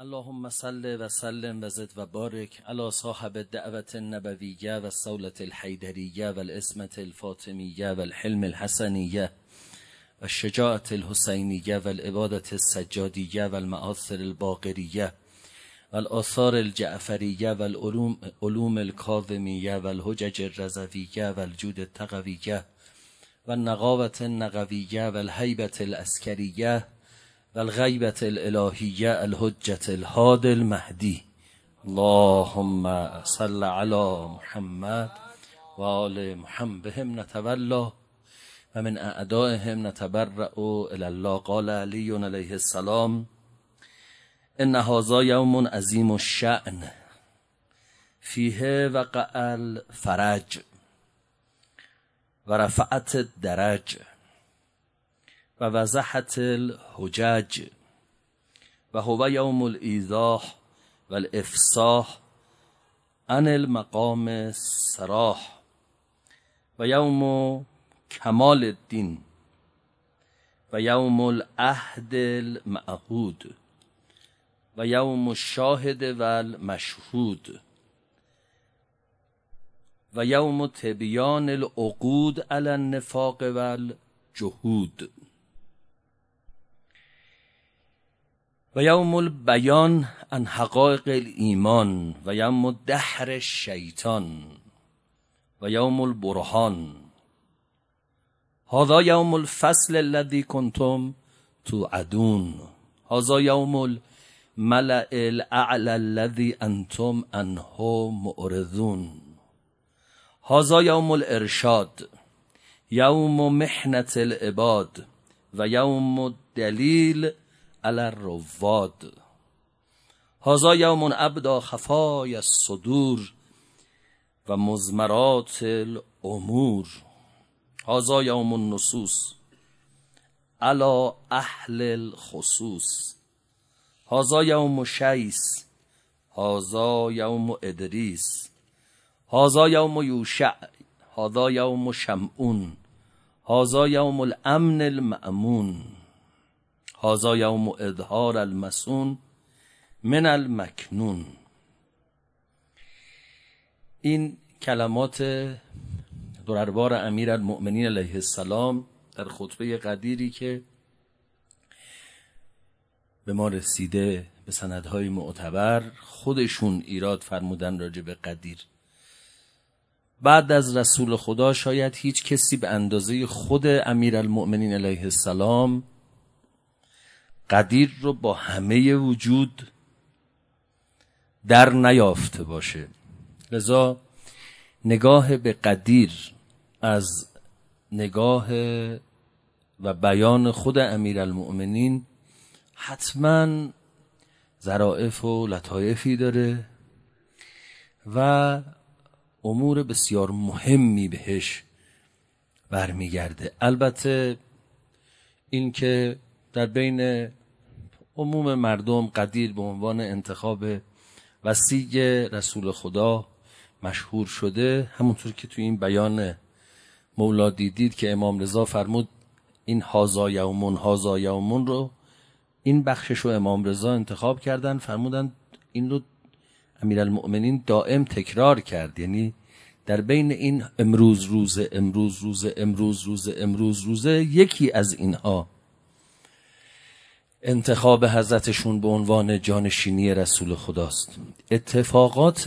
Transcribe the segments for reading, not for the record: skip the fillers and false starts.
اللهم صل و سلم و زد و بارک علی صاحب الدعوت النبویه و الصولة الحیدریه و العصمة الفاطمیه و الحلم الحسنیه و الشجاعة الحسینیه و العبادة السجادیه و المآثر الباقریه و الآثار الجعفریه و العلوم الکاظمیه و الحجج الرضویه و الجود التقویه و النقاوة النقویه و الهیبة العسکریه و الغیبة الالهیه الحجة الهادی المهدی. اللهم صل علی محمد و آل محمد بهم نتولا و من اعدائهم نتبرأ الی الله. قال علی علیه السلام ان هذا یوم عظیم الشأن فیه وقع الفرج و رفعت الدرج و وضحت الحجج و هو یوم الایضاح و الافصاح عن المقام الصراح و یوم کمال الدین و یوم العهد المعهود و یوم الشاهد و المشهود و یوم تبیان العقود علی النفاق و الجهود و یوم البیان عن حقایق الایمان و یوم دحر الشیطان و یوم البرهان. هذا یوم الفصل الذی کنتم توعدون. هذا یوم الملأ الاعلی الذی انتم عنه معرضون. هذا یوم الارشاد یوم محنة العباد و یوم الدلیل علی الرواد. هذا یوم ابدی خفای الصدور و مضمرات الامور. هذا یوم النصوص علی اهل الخصوص. هذا یوم شیس. هذا یوم ادریس. هذا یوم یوشع. هذا یوم شمعون. هذا یوم الامن المأمون. هذا یوم اظهار المسون من المکنون. این کلمات دربار امیرالمؤمنین علیه السلام در خطبه قدیری که به ما رسیده به سندهای معتبر، خودشون ایراد فرمودن راجع به قدیر. بعد از رسول خدا شاید هیچ کسی به اندازه خود امیرالمؤمنین علیه السلام قدیر رو با همه وجود در نیافته باشه. لذا نگاه به قدیر از نگاه و بیان خود امیرالمؤمنین حتما ظرافت و لطایفی داره و امور بسیار مهمی بهش برمیگرده. البته این که در بین عموم مردم قدیر به عنوان انتخاب وصی رسول خدا مشهور شده، همونطور که توی این بیان مولا دیدید که امام رضا فرمود این هازا یومون رو، این بخشش رو امام رضا انتخاب کردن، فرمودن این رو امیرالمؤمنین دائم تکرار کرد. یعنی در بین این امروز روزه یکی از اینها انتخاب حضرتشون به عنوان جانشینی رسول خداست. اتفاقات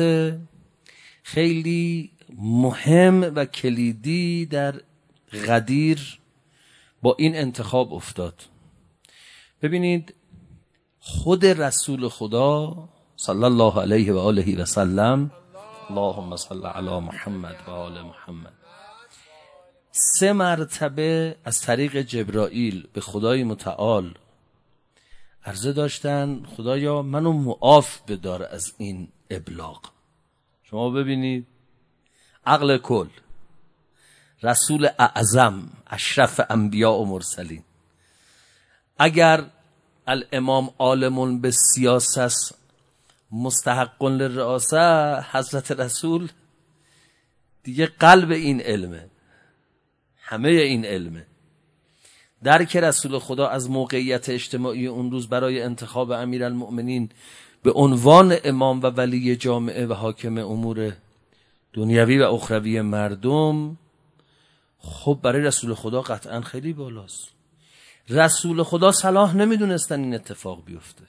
خیلی مهم و کلیدی در غدیر با این انتخاب افتاد. ببینید خود رسول خدا صلی الله علیه و آله و سلم، اللهم صل علی محمد و آل محمد، 3 مرتبه از طریق جبرائیل به خدای متعال عرضه داشتن خدایا منو معاف بدار از این ابلاغ. شما ببینید عقل کل، رسول اعظم، اشرف انبیاء و مرسلین، اگر الامام عالم بالسیاسه مستحق للرئاسه، حضرت رسول دیگه قلب این علمه، همه این علمه. درک رسول خدا از موقعیت اجتماعی اون روز برای انتخاب امیرالمؤمنین به عنوان امام و ولی جامعه و حاکم امور دنیوی و اخروی مردم، خب برای رسول خدا قطعا خیلی بالاست. رسول خدا صلاح نمیدونستن این اتفاق بیفته.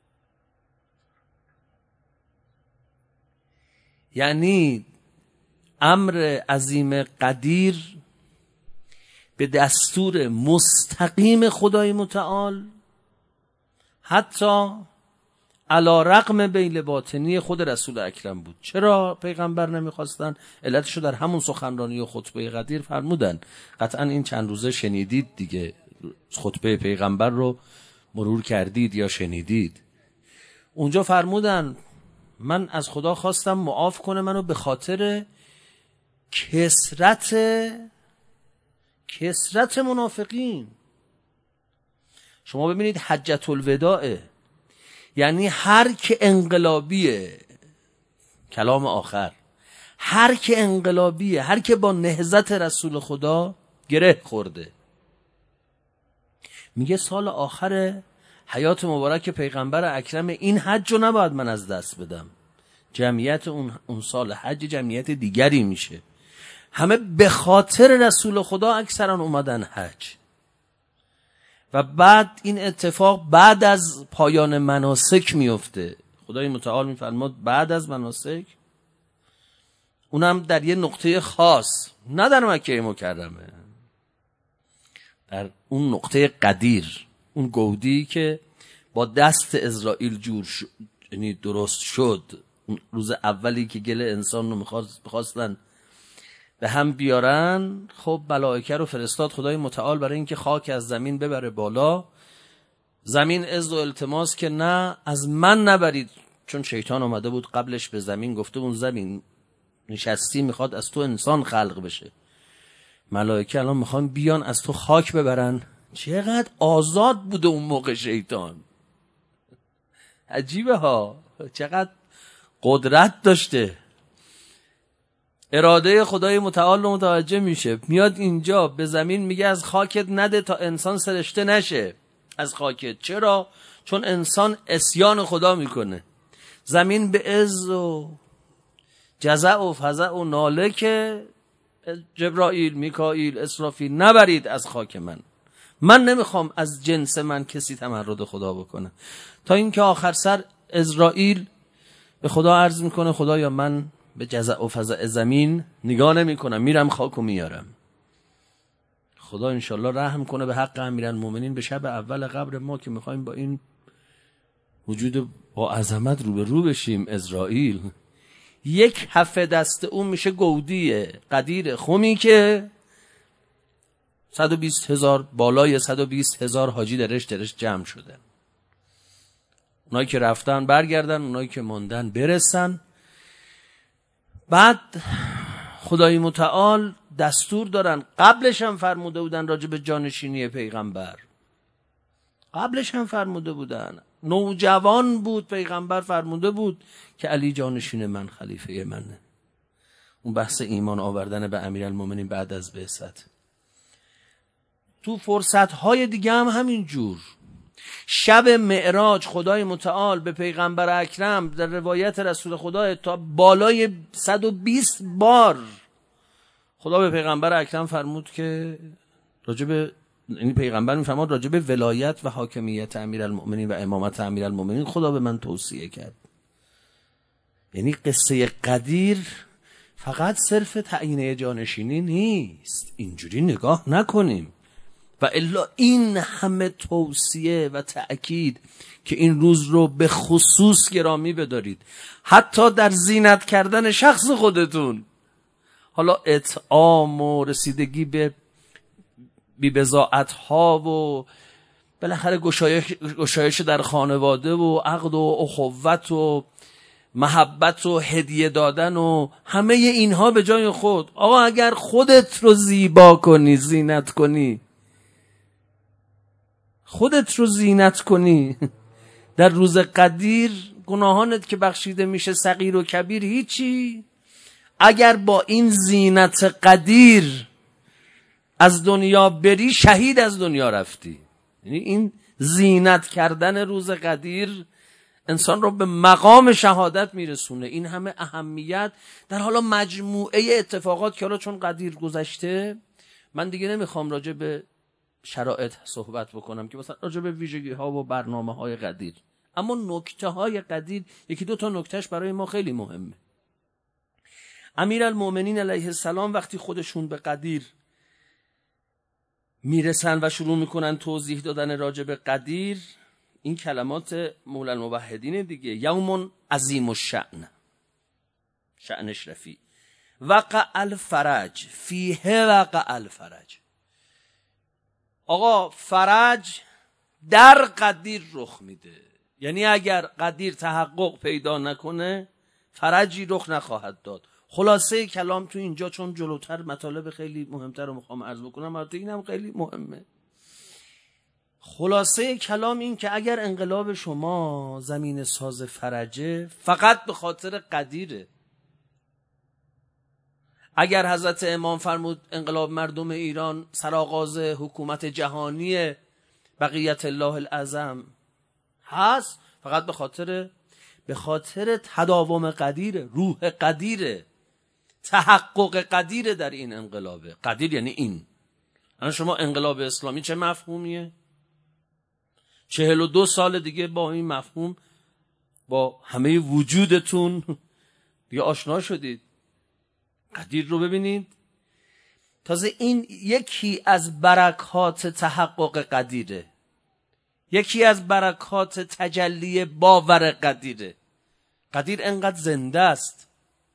یعنی امر عظیم قدیر به دستور مستقیم خدای متعال، حتی علی رغم بیل باطنی خود رسول اکرم بود. چرا پیغمبر نمیخواستن؟ علتشو در همون سخنرانی و خطبه قدیر فرمودن. قطعا این چند روزه شنیدید دیگه، خطبه پیغمبر رو مرور کردید یا شنیدید. اونجا فرمودن من از خدا خواستم معاف کنه منو به خاطر کثرت منافقین. شما ببینید حجت الوداعه، یعنی هر که انقلابیه، کلام آخر، هر که انقلابیه، هر که با نهضت رسول خدا گره خورده، میگه سال آخر حیات مبارک پیغمبر اکرم، این حج رو نباید من از دست بدم. جمعیت اون سال حج جمعیت دیگری میشه. همه به خاطر رسول خدا اکثرا اومدن حج. و بعد این اتفاق بعد از پایان مناسک میفته. خدای متعال میفرماد بعد از مناسک، اونم در یه نقطه خاص، نه در مکه مکرمه، در اون نقطه قدیر، اون گودی که با دست عزرائیل جور شد، یعنی درست شد. اون روز اولی که گل انسان رو میخواستن به هم بیارن، خب ملائکه رو فرستاد خدای متعال برای اینکه خاک از زمین ببره بالا. زمین عز و التماس که نه، از من نبرید، چون شیطان اومده بود قبلش به زمین گفته اون زمین نشستی میخواد از تو انسان خلق بشه. ملائکه الان میخوان بیان از تو خاک ببرن. چقدر آزاد بوده اون موقع شیطان، عجیبه ها، چقدر قدرت داشته. اراده خدای متعال رو متوجه میشه، میاد اینجا به زمین میگه از خاکت نده تا انسان سرشته نشه از خاکت. چرا؟ چون انسان عصیان خدا میکنه. زمین به عز و جزع و فزع و ناله که جبرائیل، میکائیل، اسرافیل نبرید از خاک من نمیخوام از جنس من کسی تمرد خدا بکنه. تا اینکه آخر سر اسرائیل به خدا عرض میکنه خدایا من به جزع و فزع زمین نگاه نمی کنم، میرم خاکو میارم. خدا انشالله رحم کنه به حق امیرالمؤمنین به شب اول قبر ما که میخوایم با این وجود با عظمت رو بشیم. اسرائیل یک هفته دست اون میشه گودی قدیر خمی که 120,000 بالای 120,000 حاجی درش جمع شده. اونایی که رفتن برگردن، اونایی که موندن برسن. بعد خدای متعال دستور دارن، قبلش هم فرموده بودن راجع به جانشینی پیغمبر، قبلش هم فرموده بودن، نوجوان بود پیغمبر، فرموده بود که علی جانشین من، خلیفه منه. اون بحث ایمان آوردن به امیرالمؤمنین بعد از بعثت. تو فرصت‌های دیگه هم همین جور. شب معراج خدای متعال به پیغمبر اکرم در روایت رسول خدا تا بالای 120 بار خدا به پیغمبر اکرم فرمود که راجب، یعنی پیغمبر میفرماد راجب ولایت و حاکمیت امیرالمؤمنین و امامت امیرالمؤمنین خدا به من توصیه کرد. یعنی قصه قدیر فقط صرف تعیین جانشینی نیست، اینجوری نگاه نکنیم. و الا این همه توصیه و تأکید که این روز رو به خصوص گرامی بدارید، حتی در زینت کردن شخص خودتون، حالا اطعام و رسیدگی به بی‌بضاعت ها و بالاخره گشایش در خانواده و عقد و اخوت و محبت و هدیه دادن و همه اینها به جای خود. آقا اگر خودت رو زیبا کنی، زینت کنی، خودت رو زینت کنی در روز قدیر، گناهانت که بخشیده میشه صغیر و کبیر هیچی. اگر با این زینت قدیر از دنیا بری شهید از دنیا رفتی. یعنی این زینت کردن روز قدیر انسان رو به مقام شهادت میرسونه. این همه اهمیت در حالا مجموعه اتفاقات که حالا چون قدیر گذشته من دیگه نمیخوام راجع به شرایط صحبت بکنم که مثلا راجع به ویژگی ها و برنامه های قدیر، اما نکته های قدیر یکی دو تا نکتهش برای ما خیلی مهمه. امیرالمومنین علیه السلام وقتی خودشون به قدیر میرسن و شروع میکنن توضیح دادن راجع به قدیر، این کلمات مولا الموحدین دیگه، یوم عظیم الشأن، شأنش رفیع، وقع الفرج فیه وقع الفرج. آقا فرج در قدیر رخ میده، یعنی اگر قدیر تحقق پیدا نکنه فرجی رخ نخواهد داد. خلاصه کلام تو اینجا چون جلوتر مطالب خیلی مهمتر رو میخوام عرض بکنم، البته اینم خیلی مهمه. خلاصه کلام این که اگر انقلاب شما زمین ساز فرجه فقط به خاطر قدیره. اگر حضرت امام فرمود انقلاب مردم ایران سرآغاز حکومت جهانی بقیت الله الاعظم هست، فقط به خاطر تداوم قدیره، روح قدیره، تحقق قدیره در این انقلابه. قدیر یعنی این. الان شما انقلاب اسلامی چه مفهومیه؟ 42 سال دیگه با این مفهوم با همه وجودتون دیگه آشنا شدید. قدیر رو ببینید، تازه این یکی از برکات تحقق قدیره، یکی از برکات تجلی باور قدیره. قدیر انقدر زنده است.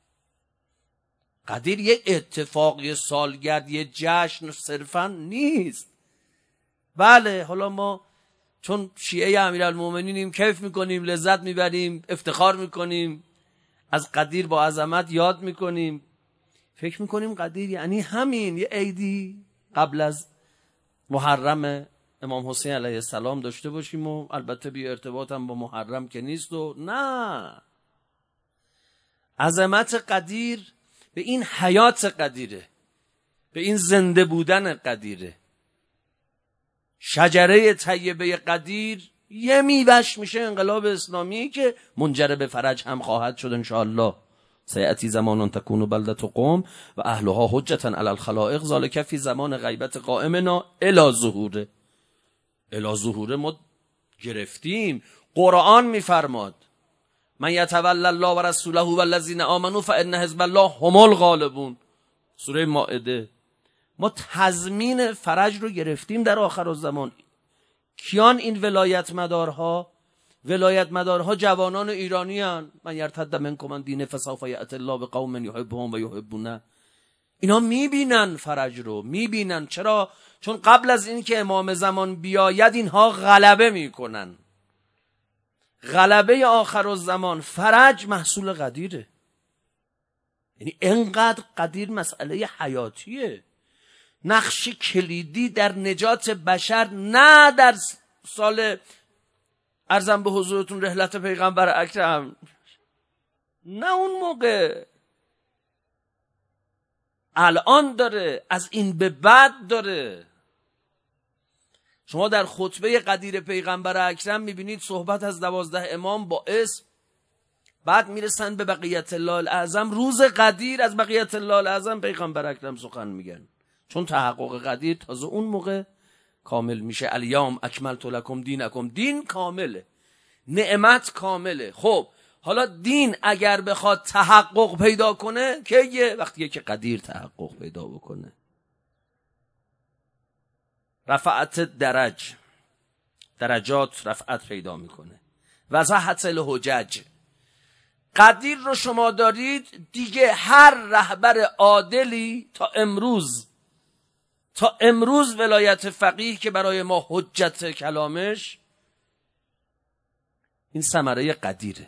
قدیر یه اتفاق، یه سالگرد، یه جشن صرفا نیست. بله حالا ما چون شیعه امیرالمومنینیم کیف میکنیم، لذت میبریم، افتخار میکنیم، از قدیر با عظمت یاد میکنیم، فکر میکنیم قدیر یعنی همین یه عیدی قبل از محرم امام حسین علیه السلام داشته باشیم و البته بی ارتباط هم با محرم که نیست. و نه، عظمت قدیر به این حیات قدیره، به این زنده بودن قدیره. شجره طیبه قدیر یه میوهش میشه انقلاب اسلامی که منجر به فرج هم خواهد شد انشاءالله. سیأتی زمان تکون بلدة قوم و اهلها حجة علی الخلائق ذالک فی زمان غیبت قائمنا الی ظهوره. الی ظهوره ما گرفتیم. قرآن میفرماد من یتولی الله و رسوله و الذین آمنوا فان حزب الله هم الغالبون، سوره مائده. ما تضمین فرج رو گرفتیم در آخرالزمان. کیان این ولایت مدارها؟ ولایت مدارها جوانان ایرانی هن. من یرتد منکم عن دینه فسوف یأتی الله بقوم یحبهم و یحبونه. اینا میبینن فرج رو، میبینن. چرا؟ چون قبل از این که امام زمان بیاید اینها غلبه میکنن. غلبه آخرالزمان، فرج محصول قدیره. یعنی انقدر قدیر مسئله حیاتیه، نقش کلیدی در نجات بشر. نه در سال عرضم به حضورتون رحلت پیغمبر اکرم، نه اون موقع، الان داره، از این به بعد داره. شما در خطبه قدیر پیغمبر اکرم میبینید صحبت از 12 امام با اسم، بعد میرسن به بقیت الله الاعظم. روز قدیر از بقیت الله الاعظم پیغمبر اکرم سخن میگن، چون تحقق قدیر تازه اون موقع کامل میشه. الیوم اکملت لکم دینکم، دین کامله، نعمت کامله. خب حالا دین اگر بخواد تحقق پیدا کنه که وقتیه که قدیر تحقق پیدا بکنه. رفعت درجات رفعت پیدا میکنه. وضاحت الحجج. قدیر رو شما دارید دیگه، هر رهبر عادلی تا امروز ولایت فقیه که برای ما حجت کلامش، این ثمره قدیره.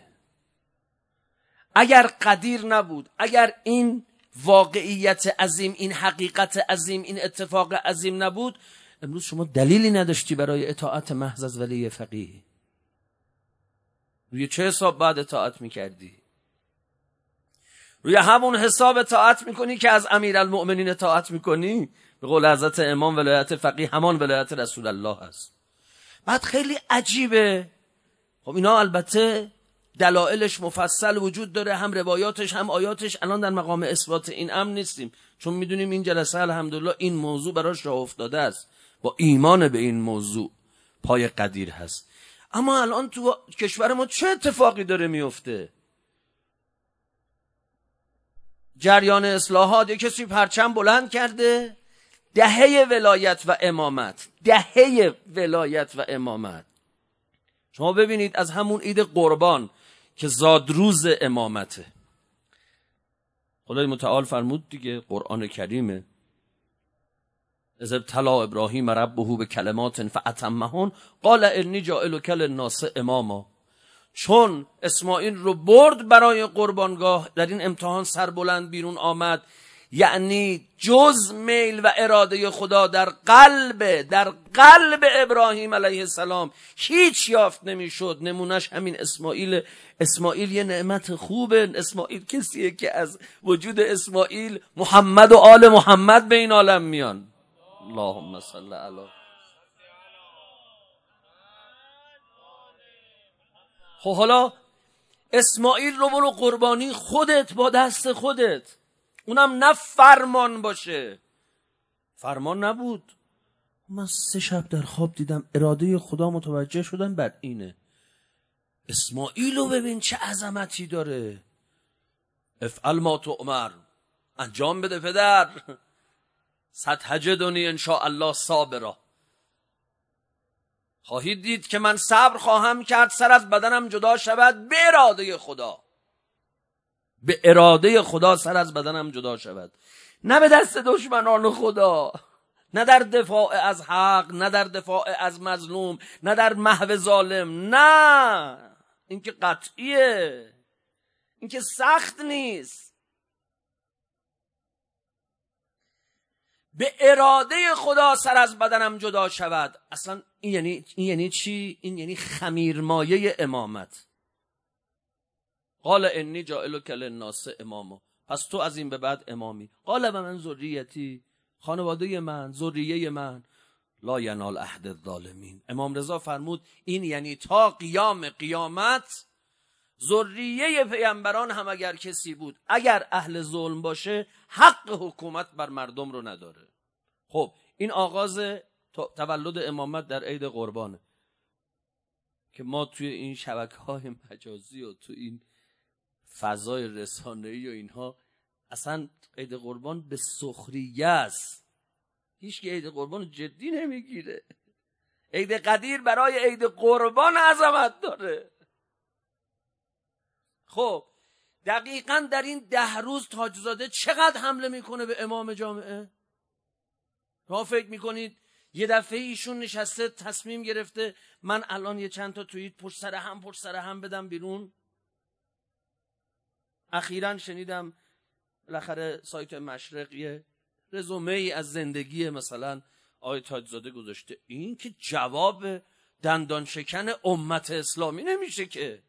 اگر قدیر نبود، اگر این واقعیت عظیم، این حقیقت عظیم، این اتفاق عظیم نبود، امروز شما دلیلی نداشتی برای اطاعت محض از ولی فقیه. روی چه حساب بعد اطاعت میکردی؟ روی همون حساب اطاعت میکنی که از امیرالمؤمنین اطاعت میکنی؟ به قول حضرت امام ولایت فقیه همان ولایت رسول الله هست. بعد خیلی عجیبه، خب اینا البته دلایلش مفصل وجود داره، هم روایاتش هم آیاتش. الان در مقام اثبات این امر نیستیم، چون میدونیم این جلسه الحمدلله این موضوع براش راه افتاده است، با ایمان به این موضوع پای قدیر هست. اما الان تو کشور ما چه اتفاقی داره میفته؟ جریان اصلاحات، یک کسی پرچم بلند کرده، دهه ولایت و امامت، دهه ولایت و امامت. شما ببینید از همون عید قربان که زادروز امامته، خدای متعال فرمود دیگه، قرآن کریمه، اذ ابتلی ابراهیم ربه به کلمات فاتمهن قال انی جاعلک للناس اماما. چون اسماعیل رو برد برای قربانگاه، در این امتحان سربلند بیرون آمد، یعنی جز میل و اراده خدا در قلب ابراهیم علیه السلام هیچ یافت نمیشد. نمونش همین اسماعیل. اسماعیل یه نعمت خوبه. اسماعیل کسیه که از وجود اسماعیل محمد و آل محمد به این عالم میان. اللهم صل علی. خب حالا اسماعیل رو برو قربانی خودت، با دست خودت، اونم نه فرمان باشه. فرمان نبود. من 3 شب در خواب دیدم اراده خدا متوجه شدم بر اینه. اسماعیل رو ببین چه عظمتی داره. افعل ما تؤمر، انجام بده پدر. ستجدنی ان شاء الله صابرا. خواهید دید که من صبر خواهم کرد، سر از بدنم جدا شود به اراده خدا. به اراده خدا سر از بدنم جدا شود، نه به دست دشمنان خدا، نه در دفاع از حق، نه در دفاع از مظلوم، نه در محو ظالم. نه، این که قطعیه، این که سخت نیست. به اراده خدا سر از بدنم جدا شود. اصلا این یعنی چی؟ این یعنی خمیرمایه امامت. قال انی جاعلک للناس اماما، پس تو از این به بعد امامی. قال و من ذریتی، خانواده من، ذریه من، لا ینال عهد الظالمین. امام رضا فرمود این یعنی تا قیام قیامت ذریه پیامبران هم اگر کسی بود، اگر اهل ظلم باشه، حق حکومت بر مردم رو نداره. خب این آغاز تولد امامت در عید قربانه که ما توی این شبکه‌های مجازی و تو این فضای رسانه‌ای و اینها اصلا عید قربان به سخریه است. هیچ که عید قربان جدی نمیگیره. عید قدیر برای عید قربان عظمت داره. خب دقیقاً در این 10 روز تاجزاده چقدر حمله میکنه به امام جامعه؟ شما فکر میکنید یه دفعه ایشون نشسته تصمیم گرفته من الان یه چند تا توییت پشت سر هم بدم بیرون؟ اخیراً شنیدم بالاخره سایت مشرق یه رزومه ای از زندگی مثلا آقای تاجزاده گذاشته. این که جواب دندان شکن امت اسلامی نمیشه که.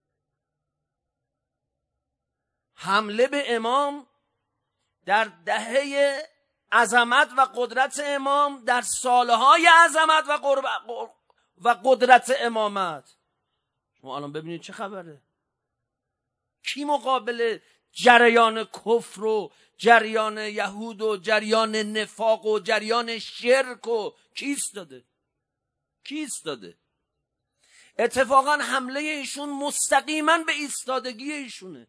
حمله به امام در دهه عظمت و قدرت امام، در سالهای عظمت و قدرت امامت. شما الان ببینید چه خبره. کی مقابل جریان کفر و جریان یهود و جریان نفاق و جریان شرک و کی ایستاده؟ اتفاقا حمله ایشون مستقیما به ایستادگی ایشونه.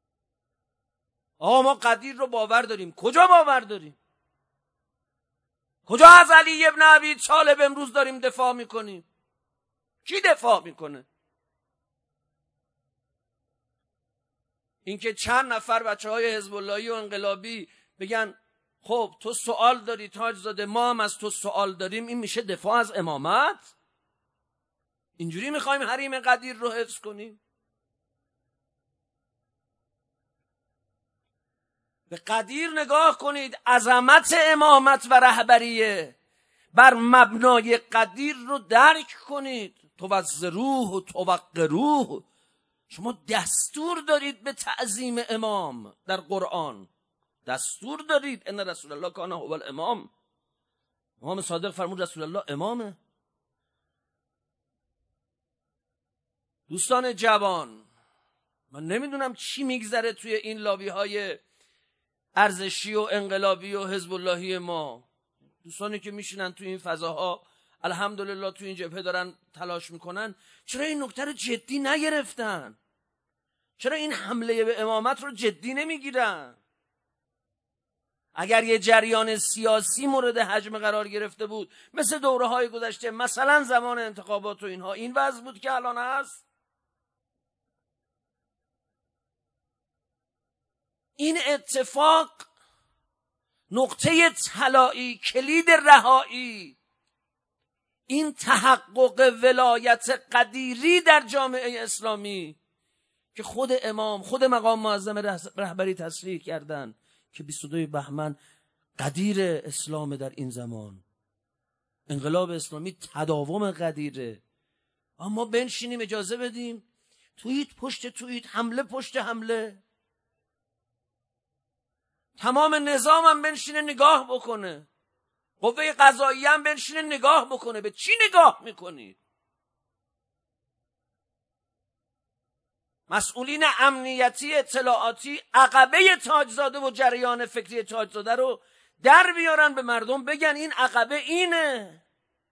ما قدیر رو باور داریم. کجا باور داریم؟ کجا از علی ابن ابی طالب امروز داریم دفاع میکنیم؟ کی دفاع میکنه؟ اینکه چند نفر بچهای حزب اللهی و انقلابی بگن خب تو سوال داری تاجزاده، ما هم از تو سوال داریم، این میشه دفاع از امامت؟ اینجوری میخوایم حریم قدیر رو حفظ کنیم؟ به قدیر نگاه کنید. عظمت امامت و رهبریه بر مبنای قدیر رو درک کنید. توزروه و توقروه. شما دستور دارید به تعظیم امام در قرآن. دستور دارید ان رسول الله کان هو الامام. امام صادق فرمود رسول الله امامه. دوستان جوان، من نمیدونم چی میگذره توی این لابی های ارزشی و انقلابی و حزب اللهی ما. دوستانی که میشینن توی این فضاها الحمدلله توی این جبهه دارن تلاش میکنن، چرا این نکته رو جدی نگرفتن؟ چرا این حمله به امامت رو جدی نمیگیرن؟ اگر یه جریان سیاسی مورد حجم قرار گرفته بود مثل دوره های گذشته، مثلا زمان انتخابات و اینها، این وضع بود که الان هست؟ این اتفاق نقطه طلایی، کلید رهایی، این تحقق ولایت قدیری در جامعه اسلامی که خود امام، خود مقام معظم رهبری تصریح کردن که 22 بهمن قدیر اسلام در این زمان، انقلاب اسلامی تداوم قدیره. اما بنشینیم اجازه بدیم توییت پشت توییت، حمله پشت حمله، تمام نظام هم بنشینه نگاه بکنه، قوه قضاییه هم بنشینه نگاه بکنه. به چی نگاه میکنید؟ مسئولین امنیتی اطلاعاتی عقبه تاجزاده و جریان فکری تاجزاده رو در بیارن، به مردم بگن این عقبه اینه.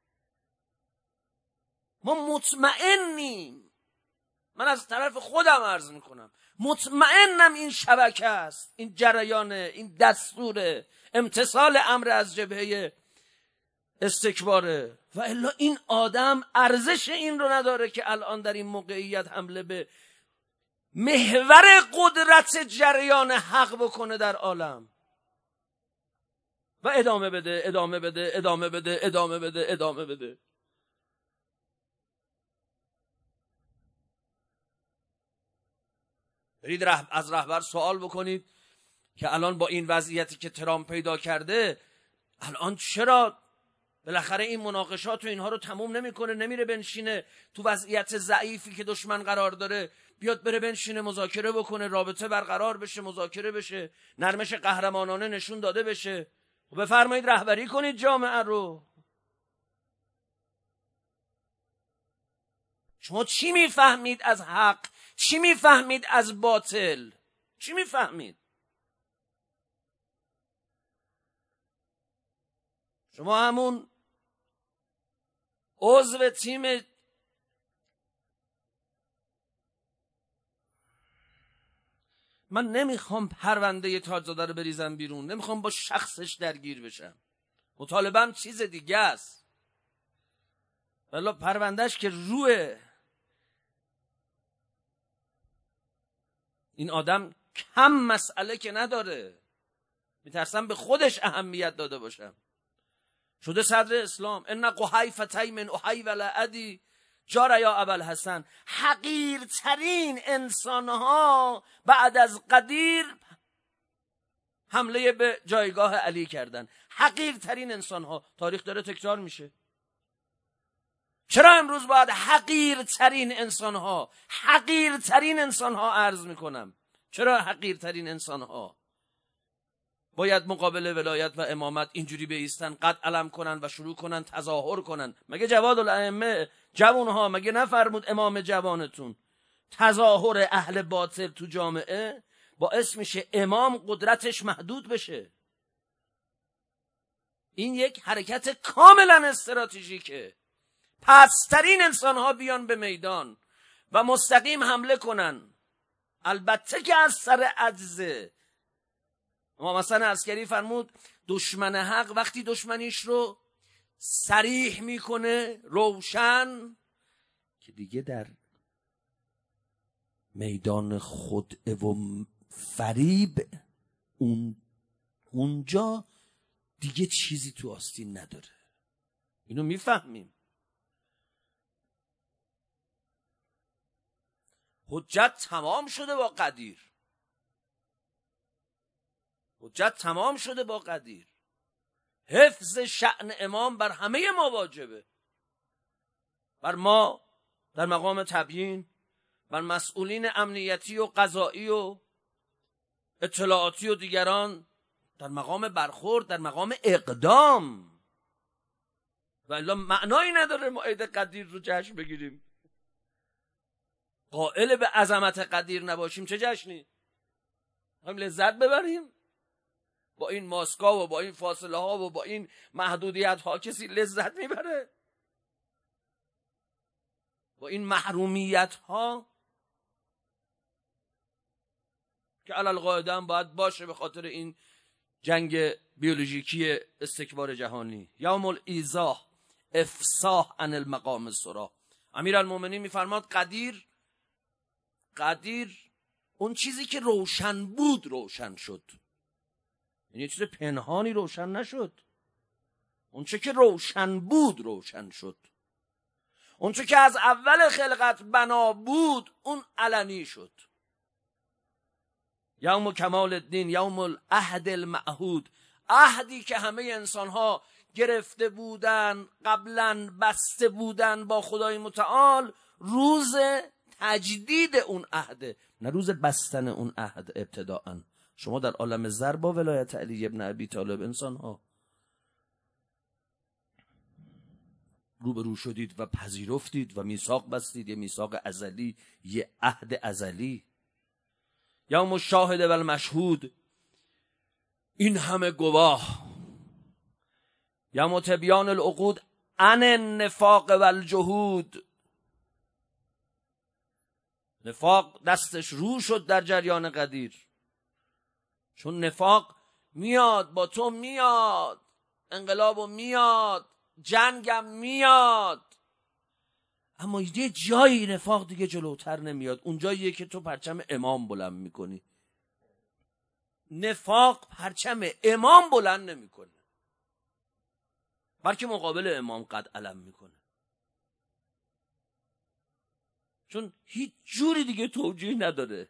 ما مطمئنیم، من از طرف خودم عرض میکنم، مطمئنم این شبکه است، این جریان، این دستور امتثال امر از جبهه استکباره. و الا این آدم ارزش این رو نداره که الان در این موقعیت حمله به محور قدرت جریان حق بکنه در عالم و ادامه بده ادامه بده ادامه بده ادامه بده ادامه بده. برید از رهبر سوال بکنید که الان با این وضعیتی که ترامپ پیدا کرده، الان چرا بالاخره این مناقشات و اینها رو تموم نمیکنه، نمیره بنشینه تو وضعیت ضعیفی که دشمن قرار داره، بیاد بره بنشینه مذاکره بکنه، رابطه برقرار بشه، مذاکره بشه، نرمش قهرمانانه نشون داده بشه. و بفرمایید رهبری کنید جامعه رو. شما چی میفهمید از حق؟ چی میفهمید از باطل؟ چی میفهمید؟ شما همون عضو تیم من نمیخوام پرونده تاجزاده رو بریزم بیرون، نمیخوام با شخصش درگیر بشم، مطالبم چیز دیگه است. ولی پروندهش که روه این آدم کم مسئله که نداره، میترسم به خودش اهمیت داده باشم. شده صدر اسلام. ان قحیفتی من احی ولعدی جار یا ابوالحسن. حقیرترین انسانها بعد از قدیر حمله به جایگاه علی کردن. حقیرترین انسانها. تاریخ داره تکرار میشه. چرا امروز باید حقیرترین انسانها عرض میکنم؟ چرا حقیرترین انسانها باید مقابل ولایت و امامت اینجوری بایستن، قد علم کنن و شروع کنن تظاهر کنن؟ مگه جواد الائمه جوانها مگه نفرمود امام جوانتون تظاهر اهل باطل تو جامعه باعث میشه امام قدرتش محدود بشه؟ این یک حرکت کاملا استراتژیکه. پسترین انسانها بیان به میدان و مستقیم حمله کنن، البته که از سر عجزه. امام حسن عسکری فرمود دشمن حق وقتی دشمنیش رو صریح میکنه، روشن، که دیگه در میدان خدعه و فریب اونجا دیگه چیزی تو آستین نداره. اینو میفهمیم. حجت تمام شده با قدیر. حجت تمام شده با قدیر. حفظ شأن امام بر همه ما واجبه. بر ما در مقام تبیین، بر مسئولین امنیتی و قضایی و اطلاعاتی و دیگران در مقام برخورد، در مقام اقدام. ولی معنایی نداره ما عید قدیر رو جشن بگیریم. قائل به عظمت قدیر نباشیم چه جشنی؟ هم لذت ببریم؟ با این ماسکا و با این فاصله ها و با این محدودیت ها کسی لذت میبره؟ با این محرومیت ها که علالقاعده هم باید باشه به خاطر این جنگ بیولوژیکی استکبار جهانی. یوم الایزاح افصاح عن المقام الصراح. امیرالمومنین میفرماد قدیر اون چیزی که روشن بود روشن شد، یعنی چیز پنهانی روشن نشد. اون چه که روشن بود روشن شد. اون چه که از اول خلقت بنا بود اون علنی شد. یوم کمال الدین، یوم العهد المعهود، عهدی که همه انسانها گرفته بودن قبلا، بسته بودن با خدای متعال، روز تجدید اون عهد، نه روز بستن اون عهد. ابتداءً شما در عالم زر با ولایت علی ابن ابی طالب انسانها روبرو شدید و پذیرفتید و میثاق بستید، یه میثاق ازلی، یه عهد ازلی. یوم الشاهد و المشهود، این همه گواه. یوم تبیان العقود عن النفاق و الجهود، نفاق دستش رو شد در جریان قدیر، چون نفاق میاد با تو، میاد انقلاب میاد، جنگم میاد، اما یه جایی نفاق دیگه جلوتر نمیاد. اون جاییه که تو پرچم امام بلند میکنی. نفاق پرچم امام بلند نمیکنه، بلکه مقابل امام قد علم میکنه، چون هیچ جوری دیگه توجیه نداره.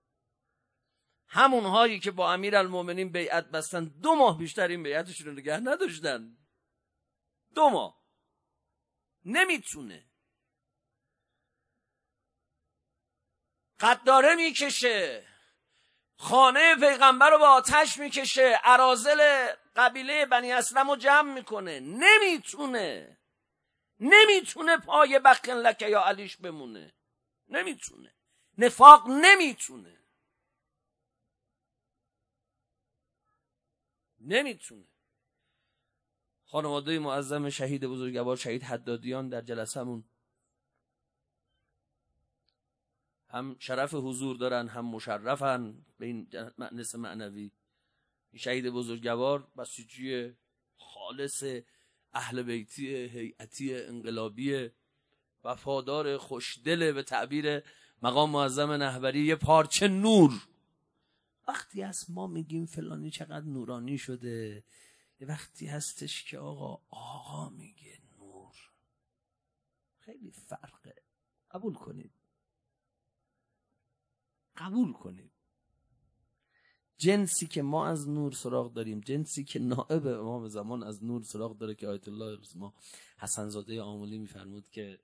همون هایی که با امیرالمومنین بیعت بستن 2 ماه بیشتر این بیعتشون رو نگه نداشتن. 2 ماه. نمیتونه. قداره میکشه، خانه پیغمبر رو با آتش میکشه، اراذل قبیله بنی اسلم رو جمع میکنه. نمیتونه پای بخن لکه یا علیش بمونه. نمیتونه. نفاق نمیتونه. خانواده معظم شهید بزرگوار شهید حدادیان در جلسمون هم شرف حضور دارن، هم مشرفن به این مأنس معنوی. شهید بزرگوار بسیجی خالص اهل بیتی هیئتی انقلابی، وفادار، خوشدل، به تعبیر مقام معظم نهبری یه پارچه نور. وقتی هست ما میگیم فلانی چقدر نورانی شده، یه وقتی هستش که آقا میگه نور. خیلی فرقه. قبول کنید. جنسی که ما از نور سراغ داریم، جنسی که نائب امام زمان از نور سراغ داره، که آیت الله العظما حسن زاده آملی میفرمود که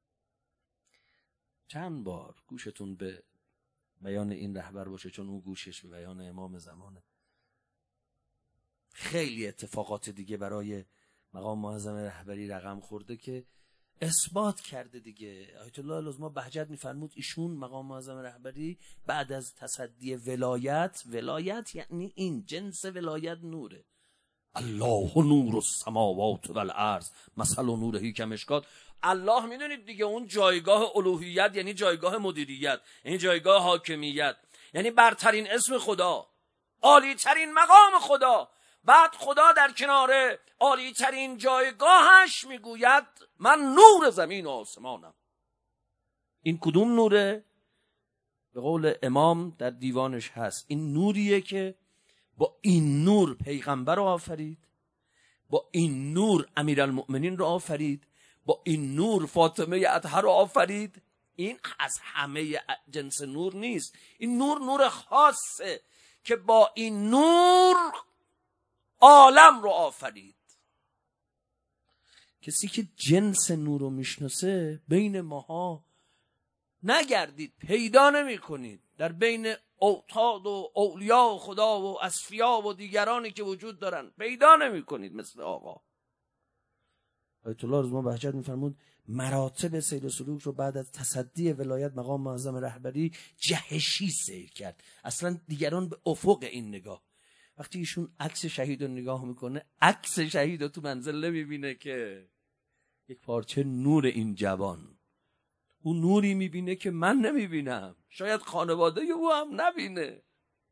چند بار گوشتون به بیان این رهبر باشه، چون اون گوشش به بیان امام زمانه. خیلی اتفاقات دیگه برای مقام معظم رهبری رقم خورده که اثبات کرده دیگه. آیت الله العظما بهجت میفرمود ایشون مقام معظم رهبری بعد از تصدی ولایت یعنی این جنس ولایت نوره. الله نور السماوات والارض مثل نورهی کمشکات. الله میدونید دیگه اون جایگاه الوهیت یعنی جایگاه مدیریت، یعنی جایگاه حاکمیت، یعنی برترین اسم خدا، عالی ترین مقام خدا. بعد خدا در کنار عالی ترین جایگاهش میگوید من نور زمین و آسمانم. این کدوم نوره؟ به قول امام در دیوانش هست، این نوریه که با این نور پیغمبر رو آفرید، با این نور امیرالمؤمنین رو آفرید، با این نور فاطمه اطهر رو آفرید. این از همه جنس نور نیست. این نور خاصه که با این نور عالم رو آفرید. کسی که جنس نور رو میشناسه بین ماها نگردید، پیدا نمی کنید. در بین اوتاد و اولیاء و خدا و اصفیا و دیگرانی که وجود دارن پیدا نمی کنید مثل آقا. آیت الله رضوان بهجت میفرمود مراتب سیر و سلوک رو بعد از تصدی ولایت مقام معظم رهبری جهشی سیر کرد. اصلا دیگران به افق این نگاه. وقتی ایشون عکس شهید رو نگاه میکنه، عکس شهید رو تو منزل نمیبینه که یک پارچه نور این جوان، اون نوری میبینه که من نمیبینم، شاید خانواده او هم نبینه.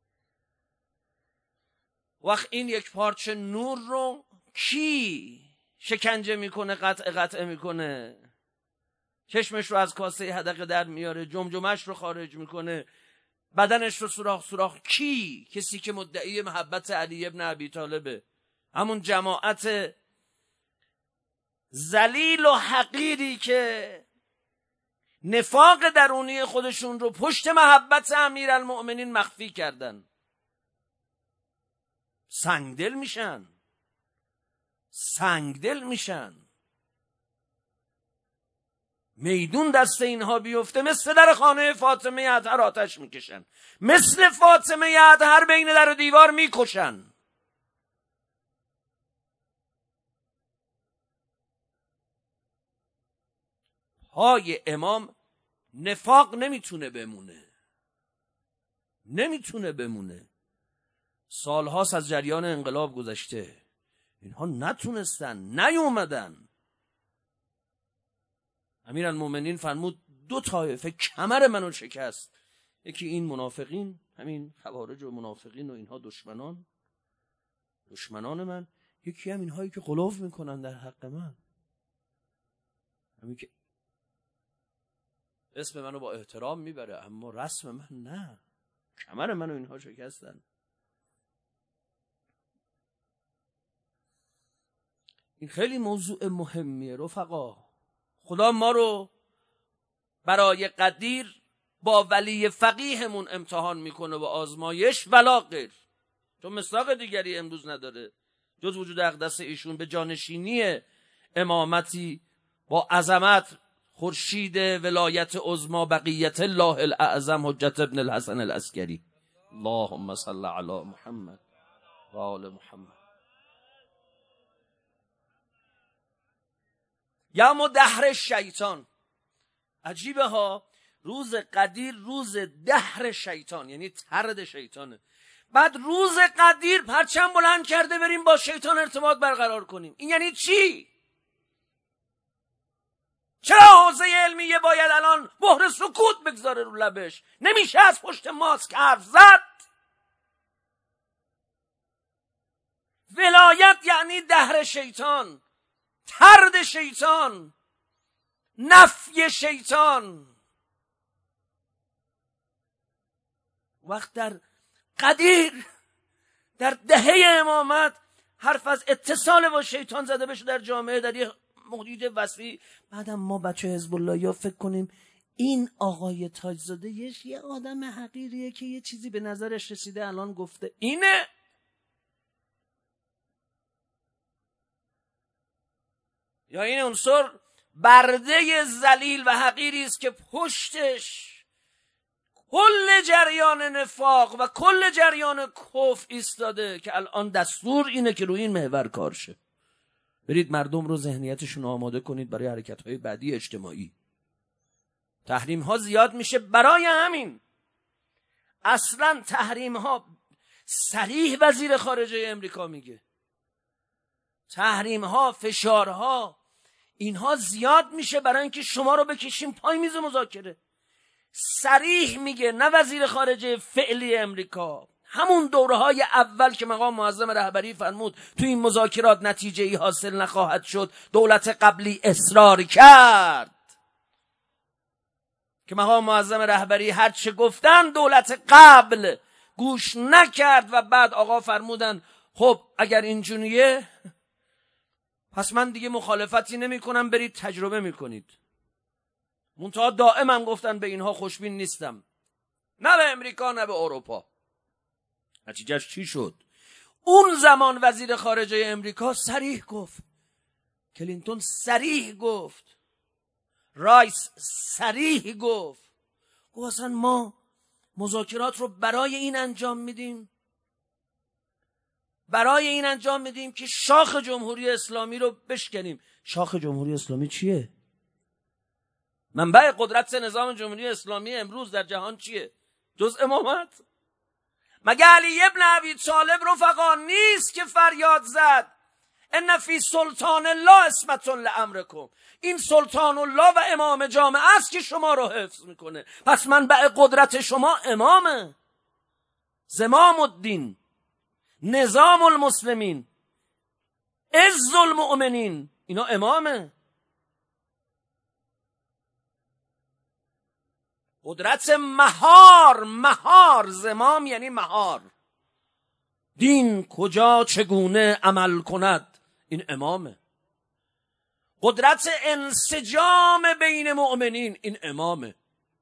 وقت این یک پارچه نور رو کی شکنجه میکنه، قطعه میکنه، چشمش رو از کاسه حدقه در میاره، جمجمش رو خارج میکنه، بدنش رو سوراخ. کی؟ کسی که مدعی محبت علی ابن ابی طالبه. همون جماعت ذلیل و حقیری که نفاق درونی خودشون رو پشت محبت امیرالمؤمنین مخفی کردن. سنگدل میشن. میدون دست اینها بیفته مثل در خانه فاطمه اطهر آتش میکشن، مثل فاطمه اطهر بین در و دیوار میکشن. پای امام نفاق نمیتونه بمونه. سالهاست از جریان انقلاب گذشته، اینها نتونستن، نیومدن. امیرالمومنین فرمود 2 طایفه کمر منو شکست. یکی این منافقین، همین خوارج و منافقین و اینها دشمنان من، یکی هم اینهایی که غلو میکنن در حق من، همین که اسم منو با احترام میبره اما رسم من نه. کمر منو اینها شکستن. این خیلی موضوع مهمیه رفقا. خدا ما رو برای قدیر با ولی فقیهمون امتحان میکنه و آزمایش ولا غیر، چون مصداق دیگری امروز نداره جز وجود اقدس ایشون به جانشینی امامتی با عظمت خورشید ولایت عظما بقیت الله الاعظم حجت ابن الحسن العسکری. اللهم صل علی محمد و آل محمد. یوم دهر شیطان، عجیبه ها، روز قدیر روز دهر شیطان، یعنی طرد شیطانه. بعد روز قدیر پرچم بلند کرده بریم با شیطان ارتباط برقرار کنیم. این یعنی چی؟ چرا حوزه علمیه باید الان مهر سکوت بگذاره رو لبش؟ نمیشه از پشت ماسک حرف زد. ولایت یعنی دهر شیطان، طرد شیطان، نفی شیطان. وقت در قدیر، در دهه امامت، حرف از اتصال با شیطان زده بشه در جامعه، در یه محیط وسیع. بعدم ما بچه حزب اللهیا فکر کنیم این آقای تاجزاده یه آدم حقیریه که یه چیزی به نظرش رسیده الان گفته اینه. یا این عنصر برده ذلیل و حقیری است که پشتش کل جریان نفاق و کل جریان کفر ایستاده که الان دستور اینه که روی این محور کار شه. برید مردم رو ذهنیتشون آماده کنید برای حرکت‌های بعدی اجتماعی. تحریم ها زیاد میشه. برای همین اصلا تحریم ها صریح وزیر خارجه امریکا میگه تحریم ها، فشارها، اینها زیاد میشه برای اینکه شما رو بکشیم پای میز مذاکره. صریح میگه، نه وزیر خارجه فعلی امریکا، همون دوره‌های اول که مقام معظم رهبری فرمود تو این مذاکرات نتیجه ای حاصل نخواهد شد، دولت قبلی اصرار کرد که مقام معظم رهبری هر چه گفتن دولت قبل گوش نکرد و بعد آقا فرمودن خب اگر اینجوریه پس من دیگه مخالفتی نمی کنم، برید تجربه میکنید. منتها دائما گفتن به اینها خوشبین نیستم، نه به امریکا نه به اروپا. نتیجهش چی شد؟ اون زمان وزیر خارجه امریکا صریح گفت، کلینتون صریح گفت، رایس صریح گفت اصلا ما مذاکرات رو برای این انجام میدیم، برای این انجام میدیم که شاخ جمهوری اسلامی رو بشکنیم. شاخ جمهوری اسلامی چیه؟ منبع قدرت نظام جمهوری اسلامی امروز در جهان چیه؟ جز امامت؟ مگه علی ابن ابی طالب رفقا نیست که فریاد زد ان فی سلطان الله عصمت لامرکم؟ این سلطان الله و امام جامعه است که شما رو حفظ میکنه. پس منبع قدرت شما امامه. زمام الدین، نظام المسلمین، عز المؤمنین، اینا امامه. قدرت مهار زمام یعنی مهار. دین کجا چگونه عمل کند، این امامه. قدرت انسجام بین مؤمنین، این امامه.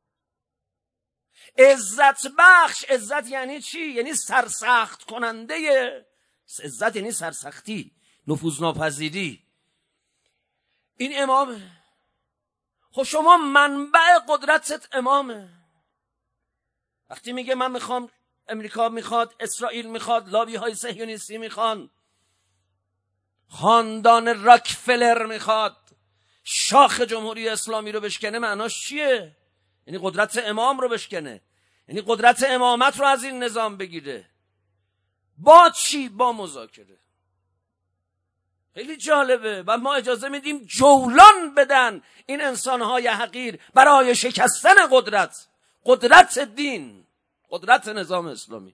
عزت بخش، عزت یعنی چی؟ یعنی سرسخت کننده. عزت یعنی سرسختی، نفوذناپذیری، این امامه. خب شما منبع قدرتت امامه. وقتی میگه من میخوام، امریکا میخواد، اسرائیل میخواد، لابی های صهیونیستی میخوان، خاندان راکفلر میخواد شاخ جمهوری اسلامی رو بشکنه، معناش چیه؟ یعنی قدرت امام رو بشکنه، یعنی قدرت امامت رو از این نظام بگیره. با چی؟ با مذاکره. خیلی جالبه. و ما اجازه میدیم جولان بدن این انسانهای حقیر برای شکستن قدرت دین، قدرت نظام اسلامی.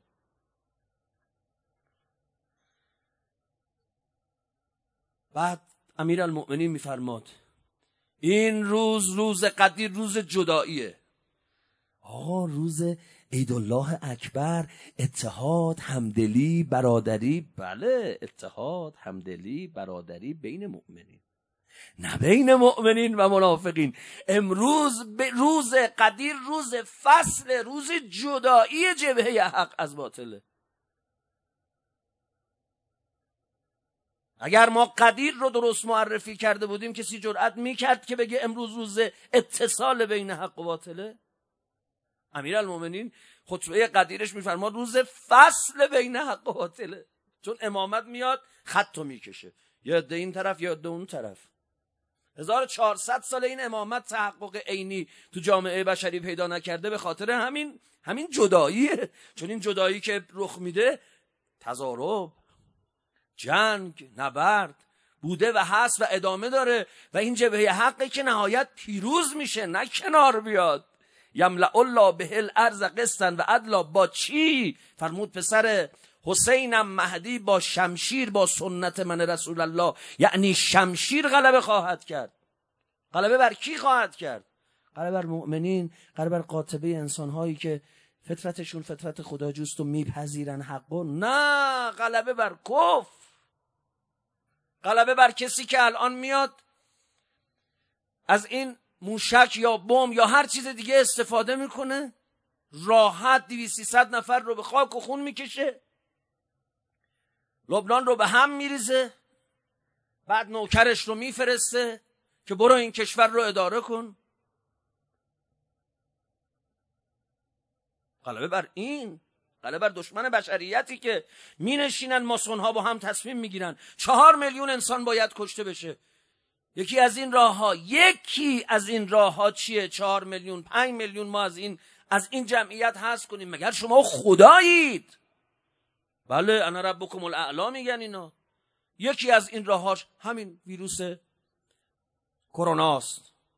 بعد امیرالمؤمنین میفرماد این روز قدیر، روز جداییه. آقا روز عیدالله اکبر، اتحاد، همدلی، برادری. بله، اتحاد، همدلی، برادری بین مؤمنین، نه بین مؤمنین و منافقین. امروز به روز قدیر، روز فصل، روز جدایی جبهه حق از باطله. اگر ما قدیر رو درست معرفی کرده بودیم کسی جرأت میکرد که بگه امروز روز اتصال بین حق و باطله؟ امیرالمومنین خطبه قدیرش میفرماد روز فصل بین حق و باطله، چون امامت میاد خطو میکشه، یا عده این طرف یا عده اون طرف. 1400 سال این امامت تحقق عینی تو جامعه بشری پیدا نکرده به خاطر همین جداییه. چون این جدایی که رخ میده تضارب، جنگ، نبرد بوده و هست و ادامه داره و این جبهه حقی که نهایت پیروز میشه، نه کنار بیاد. یملأ الله به الارض قسطا و عدلا. با چی؟ فرمود پسر حسینم مهدی با شمشیر، با سنت من رسول الله، یعنی شمشیر غلبه خواهد کرد. غلبه بر کی خواهد کرد؟ غلبه بر مؤمنین، غلبه بر قاطبه انسانهایی که فطرتشون فطرت خداجوست و میپذیرن حقو. نه، غلبه بر کفر، غلبه بر کسی که الان میاد از این موشک یا بمب یا هر چیز دیگه استفاده میکنه، راحت 200-300 نفر رو به خاک و خون میکشه، لبنان رو به هم میریزه، بعد نوکرش رو میفرسته که برو این کشور رو اداره کن. غلبه بر این، غلبه بر دشمن بشریتی که می نشینن ماسون ها با هم تصمیم میگیرن 4 میلیون انسان باید کشته بشه. یکی از این راه ها چیه؟ 4 میلیون 5 میلیون ما از این جمعیت هست کنیم. مگر شما خدایید؟ بله، انا ربکم الاعلی میگن اینا. یکی از این راهاش همین ویروس کروناست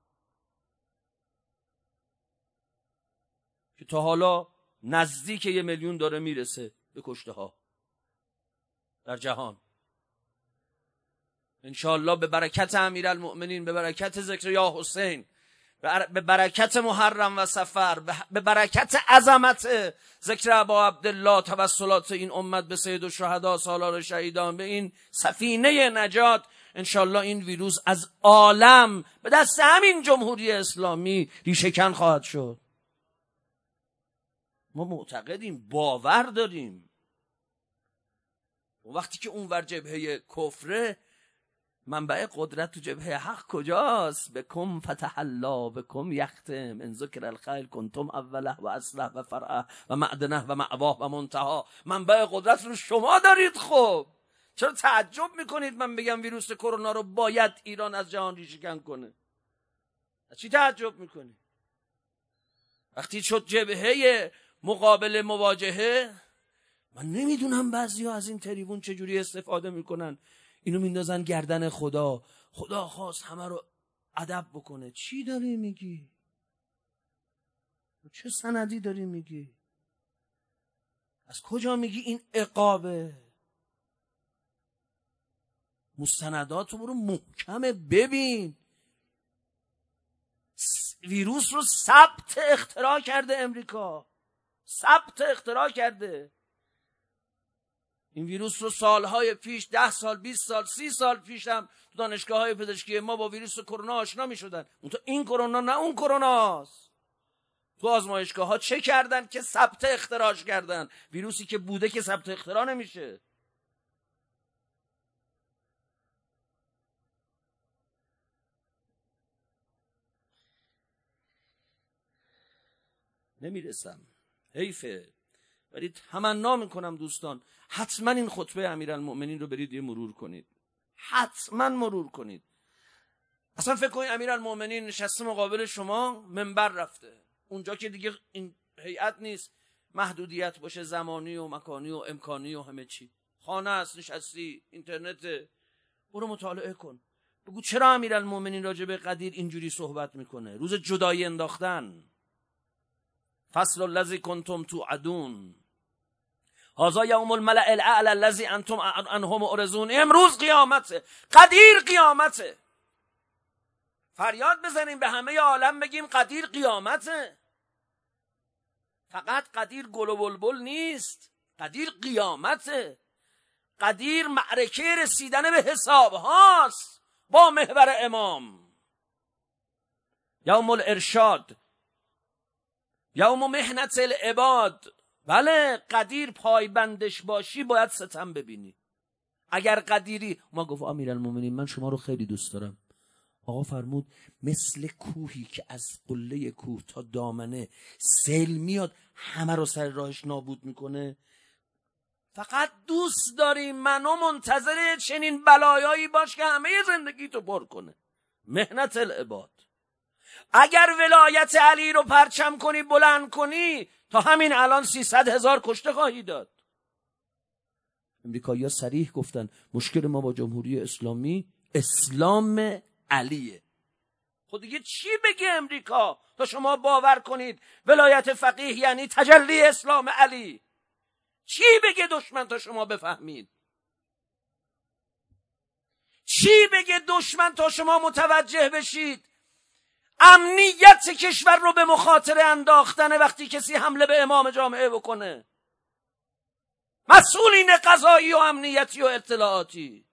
که تا حالا نزدیک 1 میلیون داره میرسه به کشته ها در جهان. انشاءالله به برکت امیرالمؤمنین، به برکت ذکر یا حسین، به برکت محرم و صفر، به برکت عظمت ذکر ابا عبدالله، توسلات این امت به سید الشهدا سالار شهیدان، به این سفینه نجات، انشاءالله این ویروس از عالم به دست همین جمهوری اسلامی ریشه‌کن خواهد شد. ما معتقدیم، باور داریم. وقتی که اونور جبهه کفره، منبع قدرت تو جبهه حق کجاست؟ بکم فتح الله بکم یختم ان ذکر الخیل کنتم اوله و اصله و فرعه و معدنه و معواه و منتها. منبع قدرت رو شما دارید. خب چرا تعجب میکنید من بگم ویروس کرونا رو باید ایران از جهان ریشه‌کن کنه؟ از چی تعجب میکنید؟ وقتی شد جبهه مقابل مواجهه، من نمیدونم بعضیا از این تریبون چجوری استفاده میکنن، اینو میندازن گردن خدا. خدا خواست همه رو ادب بکنه. چی داری میگی؟ چه سندی داری میگی؟ از کجا میگی این عقابه؟ مستنداتو برو محکمه ببین. ویروس رو ثبت اختراع کرده امریکا، ثبت اختراع کرده. این ویروس رو سالهای پیش، 10 سال 20 سال 30 سال پیش هم تو دانشگاه‌های پزشکی ما با ویروس کرونا آشنا می‌شدن. اونطور این کرونا نه اون کروناست. تو آزمایشگاه‌ها چه کردن که ثبت اختراعش کردن؟ ویروسی که بوده که ثبت اختراع نمیشه. نمیرسم، حیفه. ولی تمنا میکنم دوستان حتما این خطبه امیرالمؤمنین رو برید یه مرور کنید، حتما مرور کنید. اصلا فکر کنید امیرالمؤمنین نشسته مقابل شما، منبر رفته اونجا که دیگه این هیئت نیست، محدودیت باشه زمانی و مکانی و امکانی و همه چی، خانه است، نشستی، اینترنت، برو مطالعه کن، بگو چرا امیرالمؤمنین راجع به قدیر اینجوری صحبت میکنه. روز جدایی انداختن، فصل الذی کنتم توعدون، هذا یوم الملأ الاعلی الذی انتم عنه معرضون. امروز قیامته، قدیر قیامته. فریاد بزنیم به همه عالم بگیم قدیر قیامته. فقط قدیر گل و بلبل نیست، قدیر قیامته. قدیر معرکه رسیدن به حساب هاست با محور امام. یوم الارشاد، یوم محنت العباد. بله، قدیر پایبندش باشی باید ستم ببینی. اگر قدیری، ما گفت امیرالمومنین من شما رو خیلی دوست دارم. آقا فرمود مثل کوهی که از قله کوه تا دامنه سیل میاد همه رو سر راهش نابود میکنه. فقط دوست داری منو منتظر چنین بلایایی باش که همه زندگی تو پر کنه. محنت العباد. اگر ولایت علی رو پرچم کنی، بلند کنی، تا همین الان 300,000 کشته خواهی داد. امریکایی‌ها صریح گفتن مشکل ما با جمهوری اسلامی اسلام علیه. خود دیگه چی بگه امریکا تا شما باور کنید ولایت فقیه یعنی تجلی اسلام علی؟ چی بگه دشمن تا شما بفهمید؟ چی بگه دشمن تا شما متوجه بشید امنیت کشور رو به مخاطره انداختن وقتی کسی حمله به امام جامعه بکنه؟ مسئولین قضایی و امنیتی و اطلاعاتی،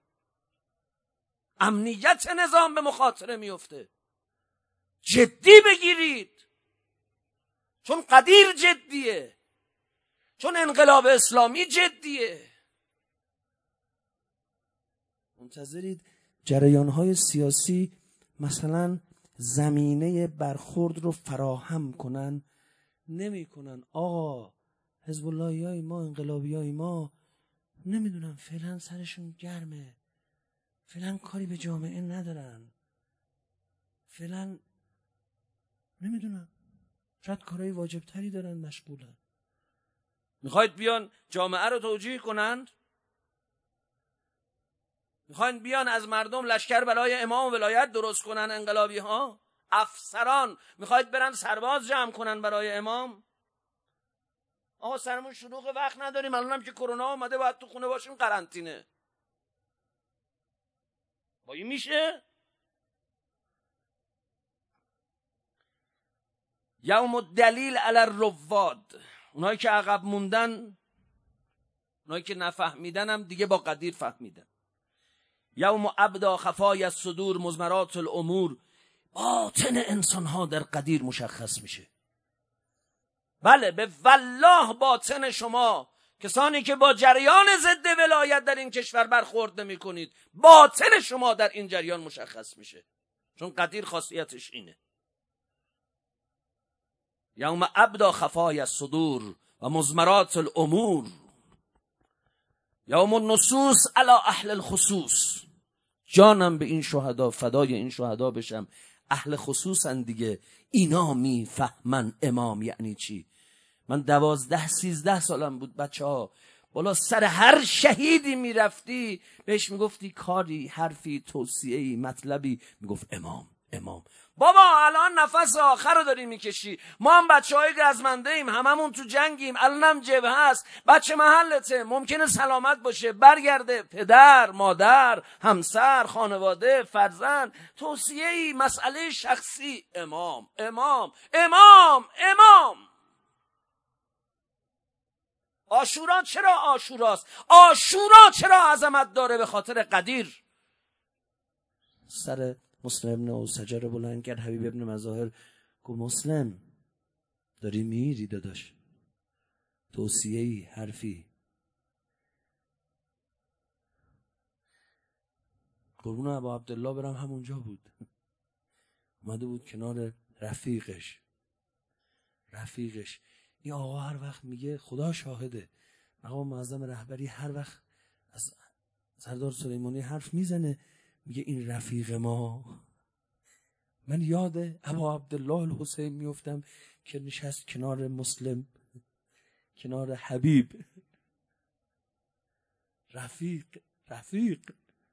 امنیت نظام به مخاطره میفته. جدی بگیرید، چون قدیر جدیه، چون انقلاب اسلامی جدیه. منتظرید جریان‌های سیاسی مثلا زمینه برخورد رو فراهم کنن؟ نمی کنن. آقا حزب اللهیای ما، انقلابیای ما، نمیدونم فعلا سرشون گرمه، فعلا کاری به جامعه ندارن، فعلا نمیدونم شاید کارهای واجب تری دارن، مشغولن. میخواید بیان جامعه رو توجیه کنند؟ میخواین بیان از مردم لشکر برای امام ولایت درست کنن انقلابی ها؟ افسران میخواید برن سرباز جمع کنن برای امام؟ آقا سرمون شلوغ، وقت نداریم، الانم که کرونا اومده باید تو خونه باشیم قرنطینه. با این میشه؟ یوم الدلیل علی الرواد. اونایی که عقب موندن، اونایی که نفهمیدن هم دیگه با قدیر فهمیدن. یوم ابدا خفای الصدور مضمرات الامور. باطن انسان ها در قدیر مشخص میشه. بله، به والله باطن شما، کسانی که با جریان ضد ولایت در این کشور برخورد نمی کنید، باطن شما در این جریان مشخص میشه، چون قدیر خاصیتش اینه. یوم ابدا خفای الصدور و مضمرات الامور. یوم النصوص علی اهل الخصوص. جانم به این شهدا، فدای این شهدا بشم. اهل خصوصن دیگه، اینا میفهمن امام یعنی چی. من 12-13 سالم بود بچه ها، بالا سر هر شهیدی میرفتی بهش میگفتی کاری، حرفی، توصیه‌ای، مطلبی، میگفت امام امام. بابا الان نفس آخر رو داری میکشی. ما هم بچه های گزمنده ایم، هممون تو جنگیم، الانم جبهه هست. بچه محلته، ممکنه سلامت باشه، برگرده، پدر، مادر، همسر، خانواده، فرزند، توصیه‌ای، مسئله شخصی، امام امام امام امام. عاشورا چرا عاشوراست؟ عاشورا چرا عظمت داره؟ به خاطر قدیر. سر مسلم ابن اوسجه رو بلند کرد حبیب ابن مظاهر، گفت مسلم داری میری داداش، توصیه‌ای، حرفی؟ قربون ابا عبدالله برم، همونجا بود، اومده بود کنار رفیقش. این آقا هر وقت میگه، خدا شاهده، مقام معظم رهبری هر وقت از سردار سلیمانی حرف میزنه میگه این رفیق ما. من یاد ابا عبدالله الحسین میفتم که نشست کنار مسلم، کنار حبیب. رفیق.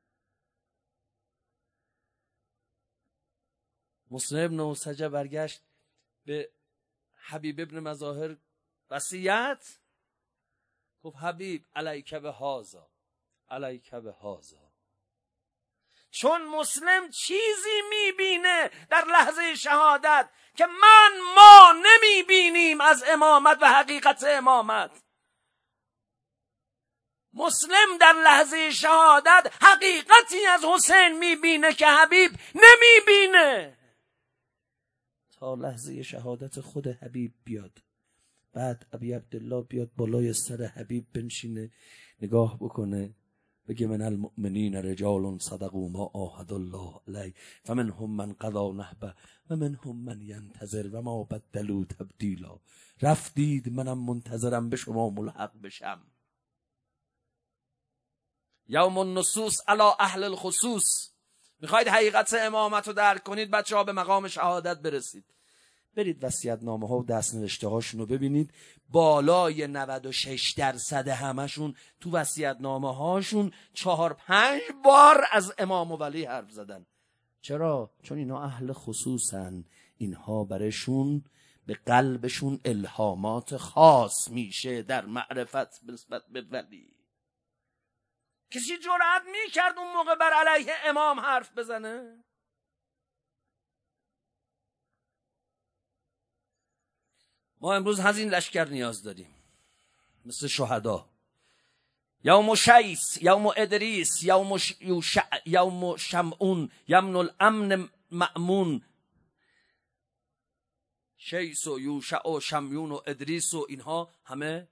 مسلم ابن اوسجه برگشت به حبیب ابن مظاهر، وصیت، گفت حبیب علیک به هذا، علیک به هذا. چون مسلم چیزی میبینه در لحظه شهادت که ما نمیبینیم از امامت و حقیقت امامت. مسلم در لحظه شهادت حقیقتی از حسین میبینه که حبیب نمیبینه. تا لحظه شهادت خود حبیب بیاد، بعد ابی عبدالله بیاد بالای سر حبیب بنشینه، نگاه بکنه، بگه من المؤمنین رجال صدقوا ما عاهدوا الله علیه فمنهم من قضی نحبه و منهم من ینتظر و ما بدلوا تبدیلا. رفتید، منم منتظرم به شما ملحق بشم. یوم النصوص علی اهل الخصوص. میخواید حقیقت امامت رو درک کنید بچه ها، به مقام شهادت برسید، برید وصیت‌نامه ها و دست‌نوشته هاشون رو ببینید. بالای 96% همشون تو وصیت‌نامه هاشون 4-5 بار از امام و ولی حرف زدن. چرا؟ چون اینا اهل خصوصن، اینها برشون به قلبشون الهامات خاص میشه در معرفت نسبت به ولی. کسی جرأت میکرد اون موقع بر علیه امام حرف بزنه؟ ما امروز هزین لشکر نیاز داریم، مثل شهدا. یوم شیس، یوم ادریس، یوم شمعون، یمن الامن مأمون. شیس و یوشع و شمیون و ادریس و اینها همه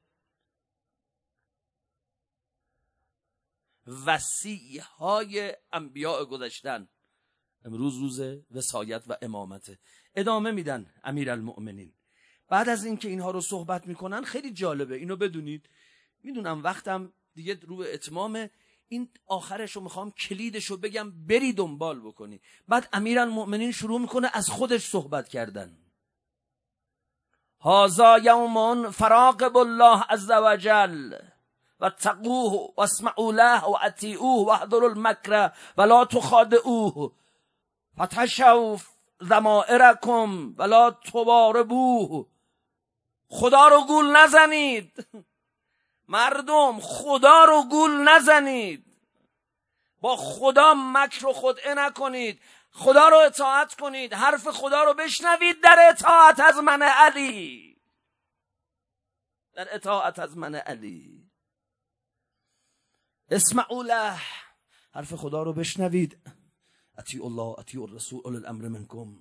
وصیه های انبیاء گذشتن. امروز روز وصایت و امامته. ادامه میدن امیرالمؤمنین. بعد از اینکه اینها رو صحبت میکنن، خیلی جالبه اینو بدونید، میدونم وقتم دیگه رو به اتمامه، این آخرش رو میخوام کلیدش رو بگم، بری دنبال بکنی. بعد امیرالمؤمنین شروع میکنه از خودش صحبت کردن. هذا یوم فراقب الله عز وجل واتقوه واسمعوا له واطیعوه واحذروا المکر ولا تخادعوه فتشوا ضمائرکم ولا تباربوه. خدا رو گول نزنید مردم، خدا رو گول نزنید، با خدا مکر و خدعه نکنید، خدا رو اطاعت کنید، حرف خدا رو بشنوید در اطاعت از من علی، در اطاعت از من علی. اسمعوا له، حرف خدا رو بشنوید. اطیعوا الله اطیعوا الرسول اولی الامر منکم.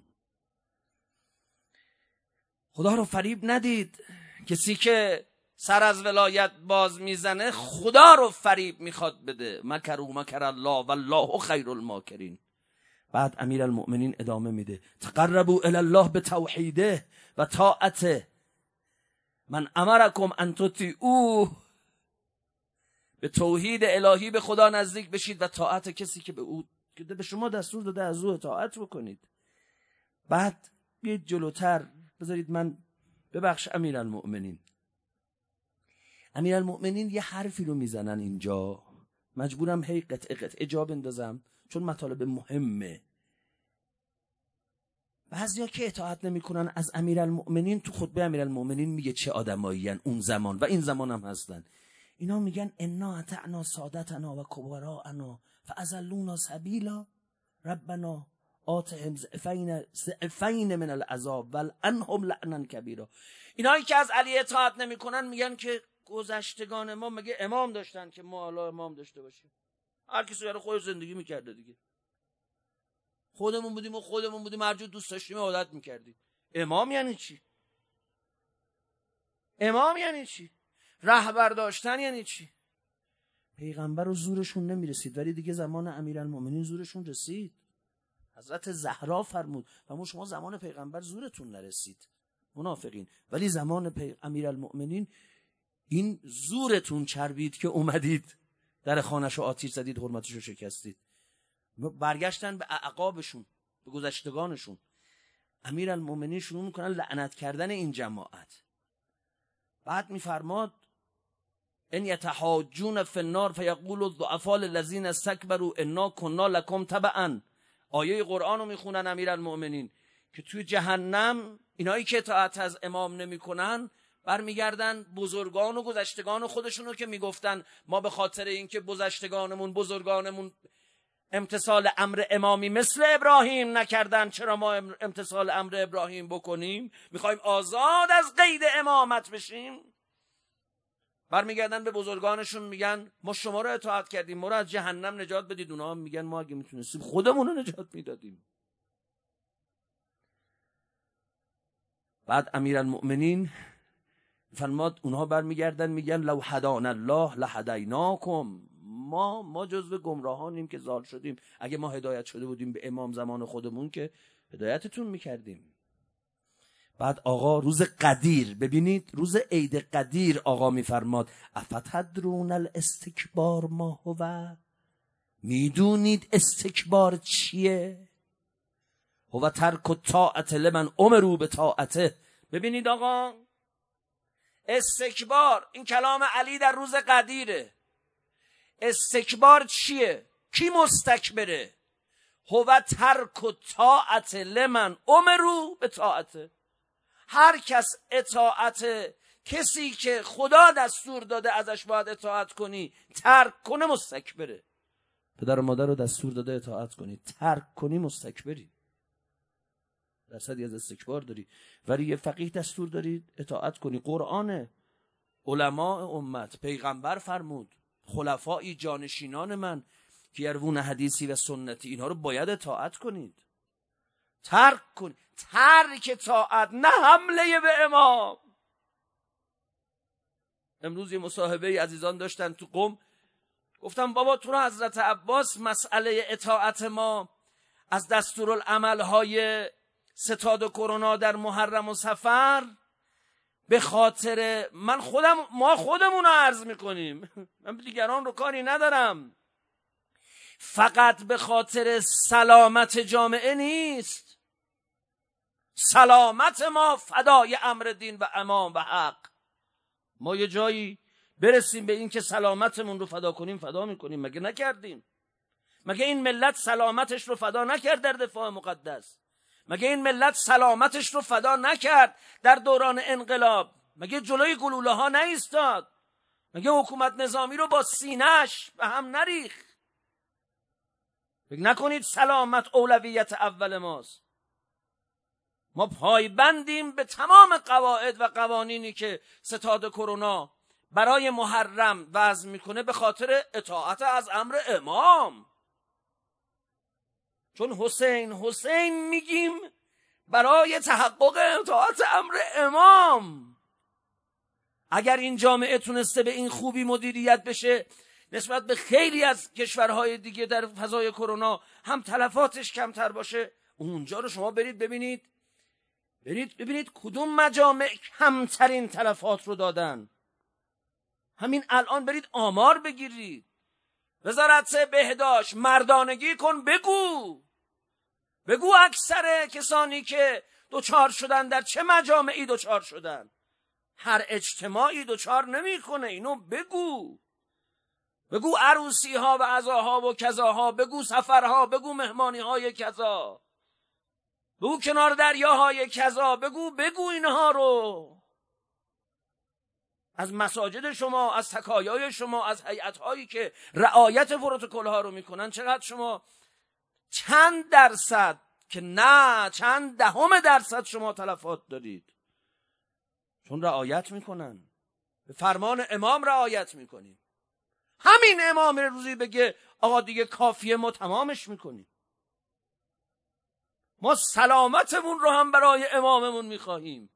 خدا رو فریب ندید. کسی که سر از ولایت باز میزنه خدا رو فریب میخواد بده. مکروا مکر الله والله خیر الماکرین. بعد امیرالمؤمنین ادامه میده، تقربوا الی الله بتوحیده و طاعته، من امرکم ان تطیعوه. به توحید الهی به خدا نزدیک بشید و طاعت کسی که به شما دستور داده از او اطاعت بکنید. بعد بیایید جلوتر، بذارید من ببخش امیرالمؤمنین یه حرفی رو میزنن اینجا، مجبورم هی قطعه جا بندازم چون مطالب مهمه. بعضیا که اطاعت نمیکنن از امیرالمؤمنین، تو خطبه امیرالمؤمنین میگه چه آدمایین اون زمان و این زمان هم هستن. اینا میگن انا اطعنا سادتنا و کبراءنا فاضلونا سبیلا ربنا آتهم ضعفین من العذاب ولعنهم لعنا کبیرا. اینایی که از علی اطاعت نمیکنن میگن که گذشتگان ما مگه امام داشتن که ما حالا امام داشته باشیم؟ هر کسی برای خودش زندگی میکرده دیگه. خودمون بودیم هر جور دوست داشتیم عادت میکردیم. امام یعنی چی؟ رهبر داشتن یعنی چی؟ پیغمبر رو زورشون نمیرسید، ولی دیگه زمان امیرالمؤمنین زورشون رسید. حضرت زهرا فرمود و شما زمان پیغمبر زورتون نرسید منافقین، ولی زمان امیرالمؤمنین این زورتون چربید که اومدید در خانه‌شو آتش زدید، حرمتشو شکستید. برگشتن به اعقابشون، به گذشتگانشون. امیرالمؤمنین شروع میکنن لعنت کردن این جماعت. بعد میفرماد ان یتحاجون فی النار فیقول الضعفاء للذین استكبروا انا كنا لكم تبعا. آیه قرآن رو میخونن امیرالمؤمنین که توی جهنم اینایی که اطاعت از امام نمیکنن برمیگردن بزرگان و گذشتگان خودشونو که میگفتن ما به خاطر اینکه بزرگانمون امتثال امر امامی مثل ابراهیم نکردن، چرا ما امتثال امر ابراهیم بکنیم؟ میخوایم آزاد از قید امامت بشیم. برمیگردن به بزرگانشون میگن ما شما رو اطاعت کردیم، ما رو از جهنم نجات بدید. اونا هم میگن ما اگه میتونستیم خودمون رو نجات میدادیم. بعد امیرالمؤمنین فرماد، اونها برمیگردن میگن لو هدانا الله لهدیناکم. ما جزو گمراهانیم که ضال شدیم. اگه ما هدایت شده بودیم به امام زمان خودمون که هدایتتون میکردیم. بعد آقا روز قدیر، ببینید روز عید قدیر آقا میفرماد افتدرون الاستکبار ما هو، میدونید استکبار چیه؟ هو ترک الطاعت لمن امروا بطاعته. ببینید آقا، استکبار، این کلام علی در روز قدیره. استکبار چیه؟ کی مستکبره؟ هو ترک الطاعت لمن امروا بطاعته. هر کس اطاعت کسی که خدا دستور داده ازش باید اطاعت کنی ترک کنه مستکبره. پدر و مادر رو دستور داده اطاعت کنی، ترک کنی مستکبری. درصدی از استکبار داری. ولی یه فقیه دستور داری اطاعت کنی. قرآن، علماء امت، پیغمبر فرمود خلفای جانشینان من که یروون حدیثی و سنتی، اینها رو باید اطاعت کنید. ترک کنید. ترک طاعت، نه حمله به امام. امروز یه مصاحبه عزیزان داشتن تو قم، گفتم بابا تو رو حضرت عباس مسئله اطاعت ما از دستورالعمل‌های ستاد کرونا در محرم و صفر به خاطر ما خودمون رو عرض میکنیم، من دیگران رو کاری ندارم، فقط به خاطر سلامت جامعه نیست. سلامت ما فدای امر دین و امام و حق. ما یه جایی برسیم به این که سلامتمون رو فدا کنیم، فدا میکنیم. مگه نکردیم؟ مگه این ملت سلامتش رو فدا نکرد در دفاع مقدس؟ مگه این ملت سلامتش رو فدا نکرد در دوران انقلاب؟ مگه جلوی گلوله ها نایستاد؟ مگه حکومت نظامی رو با سینه‌اش به هم نریخت؟ فکر نکنید سلامت اولویت اول ماست. ما پایبندیم به تمام قواعد و قوانینی که ستاد کرونا برای محرم وضع میکنه به خاطر اطاعت از امر امام. چون حسین میگیم برای تحقق اطاعت امر امام. اگر این جامعه تونسته به این خوبی مدیریت بشه نسبت به خیلی از کشورهای دیگه در فضای کرونا هم تلفاتش کمتر باشه، اونجا رو شما برید ببینید کدوم مجامع کمترین تلفات رو دادن. همین الان برید آمار بگیرید. وزارت بهداشت مردانگی کن، بگو اکثر کسانی که دوچار شدن در چه مجامعی دوچار شدن. هر اجتماعی دوچار نمیکنه، اینو بگو عروسی ها و عزاها و کذاها، بگو سفرها، بگو مهمانی های کذا، بگو کنار دریاهای کذا، بگو اینها رو. از مساجد شما، از تکایای شما، از هیئت‌هایی که رعایت پروتکل ها رو میکنن، چقدر شما، چند درصد که نه چند دهم درصد شما تلفات دارید؟ چون رعایت میکنن، به فرمان امام رعایت میکنیم. همین امام روزی بگه آقا دیگه کافیه، ما تمامش میکنیم. ما سلامتمون رو هم برای اماممون میخواهیم.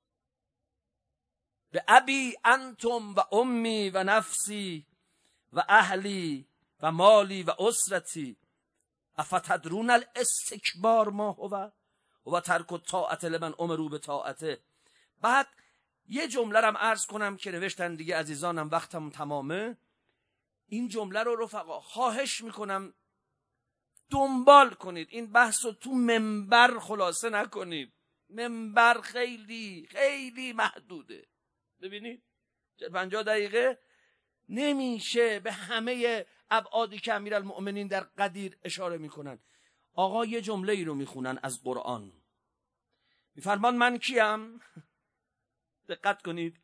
به ابی انتم و امی و نفسی و اهلی و مالی و اسرتی افتدرون الاستکبار ما هو و ترک الطاعت لمن امروا بطاعته. بعد یه جمله رم عرض کنم که نوشتن دیگه عزیزانم، وقتم تمامه. این جمله رو رفقا خواهش میکنم دنبال کنید، این بحث رو تو منبر خلاصه نکنید. منبر خیلی خیلی محدوده. ببینید 50 دقیقه نمیشه به همه ابعادی که امیرالمؤمنین در قدیر اشاره میکنن. آقا یه جمله ای رو میخونن از قرآن، میفرمان من کیم؟ دقت کنید،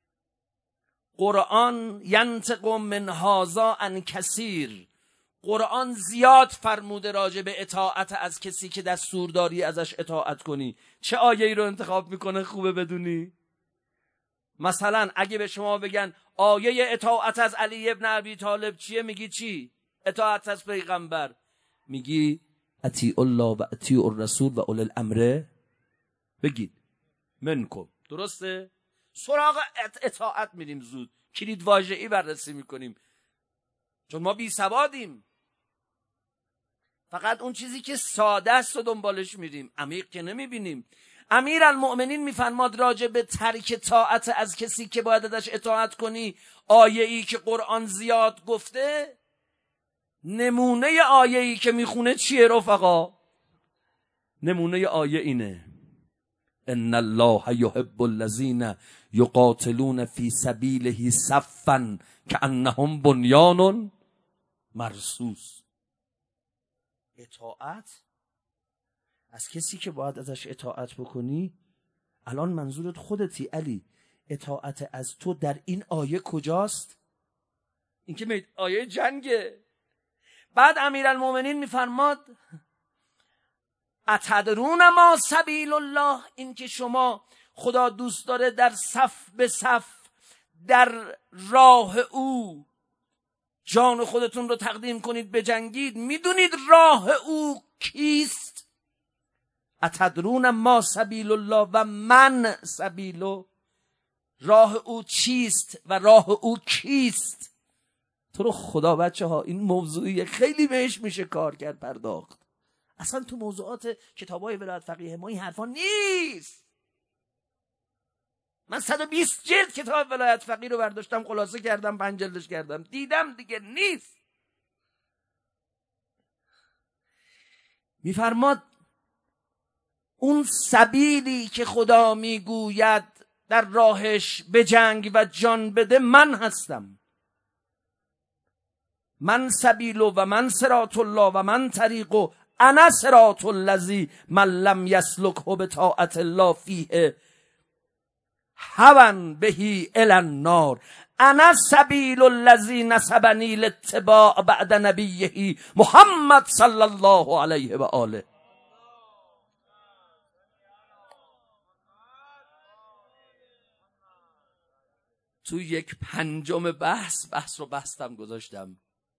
قرآن ینطق من هذا عن کثیر. قرآن زیاد فرموده راجع به اطاعت از کسی که دستور داری ازش اطاعت کنی. چه آیه ای رو انتخاب میکنه خوبه بدونی؟ مثلا اگه به شما بگن آیه اطاعت از علی ابن ابی طالب چیه، میگی چی؟ اطاعت از پیغمبر. میگی اطیع الله و اطیع الرسول و اولی الامر بگید منکم. درسته؟ سراغ اطاعت میریم زود، کلید واژه‌ای بررسی میکنیم، چون ما بی سوادیم. فقط اون چیزی که ساده است و دنبالش میریم، عمیق که نمیبینیم. امیرالمؤمنین میفرماد راجع به ترک طاعت از کسی که باید ازش اطاعت کنی، آیه ای که قرآن زیاد گفته، نمونه آیه ای که میخونه چیه رفقا؟ نمونه آیه اینه: ان الله یحب الذین یقاتلون فی سبیله صفا کانهم بنیان مرصوص. اطاعت از کسی که باید ازش اطاعت بکنی، الان منظورت خودتی علی، اطاعت از تو در این آیه کجاست؟ این که آیه جنگه. بعد امیرالمؤمنین میفرماد اتدرون ما سبیل الله، این که شما خدا دوست داره در صف به صف در راه او جان خودتون رو تقدیم کنید بجنگید، میدونید راه او کیست؟ اتدرون ما سبیل الله و من سبیلو، راه او چیست و راه او کیست؟ تو رو خدا بچه ها این موضوعی خیلی بهش میشه کار کرد، پرداخت. اصلا تو موضوعات کتابای ولایت فقیه ما این حرفا نیست. من 120 جلد کتاب ولایت فقیه رو برداشتم، خلاصه کردم، 5 جلدش کردم، دیدم دیگه نیست. میفرماد اون سبیلی که خدا میگوید در راهش بجنگ و جان بده، من هستم. من سبیلو و من صراط الله و من طریقو انا صراط الذی من لم یسلکه بطاعت الله فیه هون بهی الی النار انا سبیل الذی نسبنی لاتباع بعد نبیه محمد صلی الله علیه و آله. تو 1/5 بحث رو بستم گذاشتم.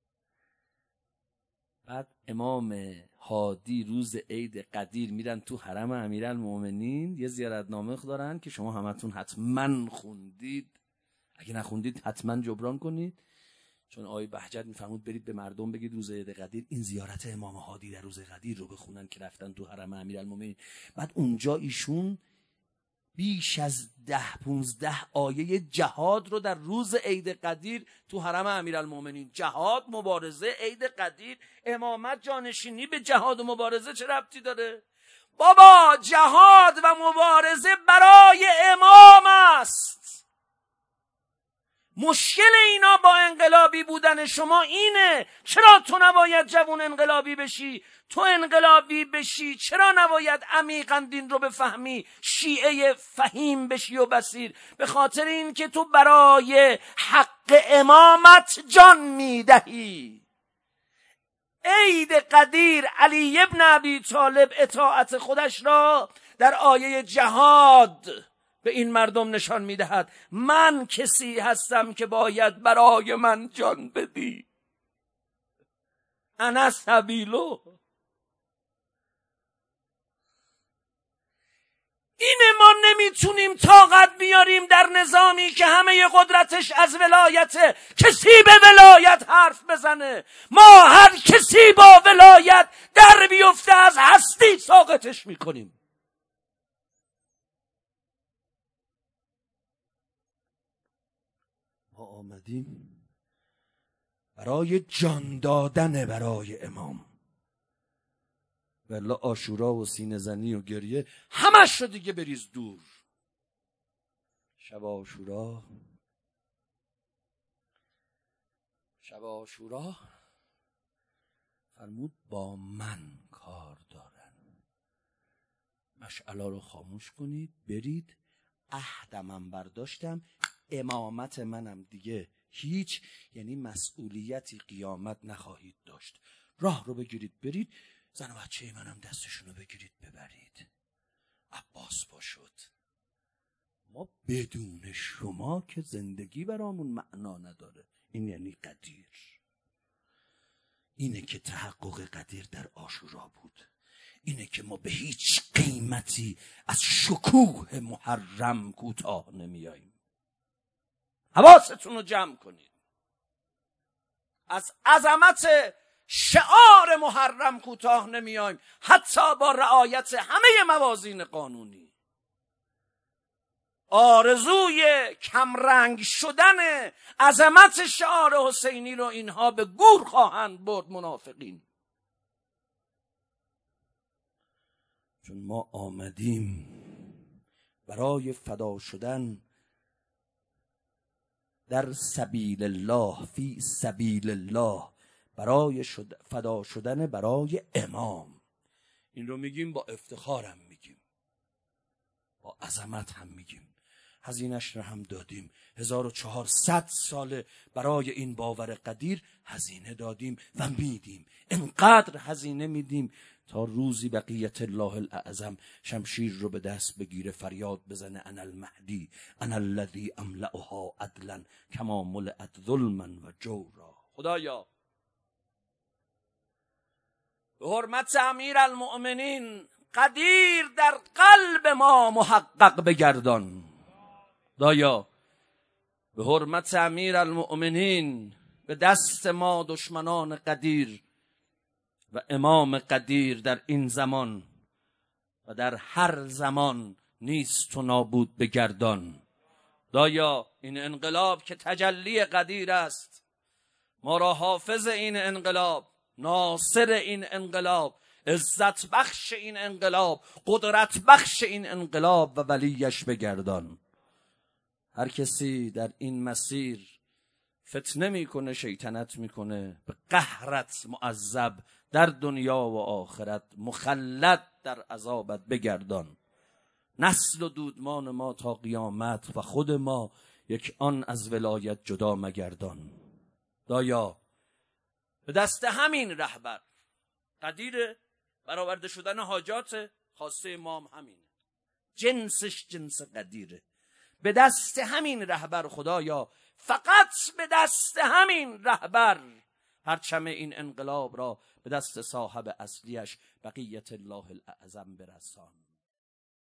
بعد امام هادی روز عید قدیر میرن تو حرم امیرالمؤمنین، یه زیارتنامه دارن که شما همتون حتما خوندید، اگه نخوندید حتما جبران کنید، چون آقای بهجت میفرمود برید به مردم بگید روز عید قدیر این زیارت امام هادی در روز قدیر رو بخونن که رفتن تو حرم امیرالمؤمنین. بعد اونجا ایشون بیش از 10-15 آیه جهاد رو در روز عید قدیر تو حرم امیرالمومنین. جهاد، مبارزه، عید قدیر، امامت، جانشینی به جهاد و مبارزه چه ربطی داره؟ بابا جهاد و مبارزه برای امام است. مشکل اینا با انقلابی بودن شما اینه. چرا تو نباید جوان انقلابی بشی؟ تو انقلابی بشی چرا نباید عمیقاً دین رو بفهمی، شیعه فهیم بشی و بصیر؟ به خاطر این که تو برای حق امامت جان میدهی. عید قدیر علی ابن ابی طالب اطاعت خودش را در آیه جهاد به این مردم نشان میدهد. من کسی هستم که باید برای من جان بدی. انا سبیلو. اینه ما نمیتونیم طاقت بیاریم در نظامی که همه قدرتش از ولایته کسی به ولایت حرف بزنه. ما هر کسی با ولایت در بیفته از هستی ساقطش میکنیم. ما آمدیم برای جان دادن برای امام. والله عاشورا و سینه زنی و گریه همش رو دیگه بریز دور. شب عاشورا فرمود با من کار دارن. مشعلا رو خاموش کنید، برید. عهدم برداشتم، امامت منم دیگه هیچ، یعنی مسئولیتی قیامت نخواهید داشت. راه رو بگیرید برید. زن و بچه منم دستشونو بگیرید ببرید. عباس باشد. ما بدون شما که زندگی برامون معنا نداره. این یعنی قدیر. اینه که تحقق قدیر در عاشورا بود. اینه که ما به هیچ قیمتی از شکوه محرم کوتاه نمیاییم. حواستون رو جمع کنید. از عظمت شعار محرم کوتاه نمیایم، حتی با رعایت همه موازین قانونی. آرزوی کمرنگ شدن عظمت شعار حسینی رو اینها به گور خواهند برد منافقین. چون ما آمدیم برای فدا شدن در سبیل الله، فی سبیل الله، برای فدا شدن برای امام. این رو میگیم با افتخارم میگیم، با عظمت هم میگیم. هزینه‌اش رو هم دادیم. 1400 ساله برای این باور قدیر هزینه دادیم و میدیم. انقدر هزینه میدیم تا روزی بقیت الله الاعظم شمشیر رو به دست بگیره، فریاد بزنه انا المهدی انا الذی املأها عدلا کما ملئت ظلما و جورا. خدایا به حرمت امیرالمؤمنین قدیر در قلب ما محقق بگردان. خدایا به حرمت امیرالمؤمنین به دست ما دشمنان قدیر و امام قدیر در این زمان و در هر زمان نیست و نابود بگردان. خدایا این انقلاب که تجلی قدیر است، ما را حافظ این انقلاب، ناصر این انقلاب، عزت بخش این انقلاب، قدرت بخش این انقلاب و ولیش بگردان. هر کسی در این مسیر فتنه میکنه، شیطنت میکنه، به قهرت معذب در دنیا و آخرت، مخلد در عذابت بگردان. نسل و دودمان ما تا قیامت و خود ما یک آن از ولایت جدا مگردان. دایا به دست همین رهبر قدیر برآورده شدن حاجات خاصه امام همینه، جنسش جنس قدیره. به دست همین رهبر خدایا، فقط به دست همین رهبر پرچم این انقلاب را به دست صاحب اصلیش بقیت الله الاعظم برسان.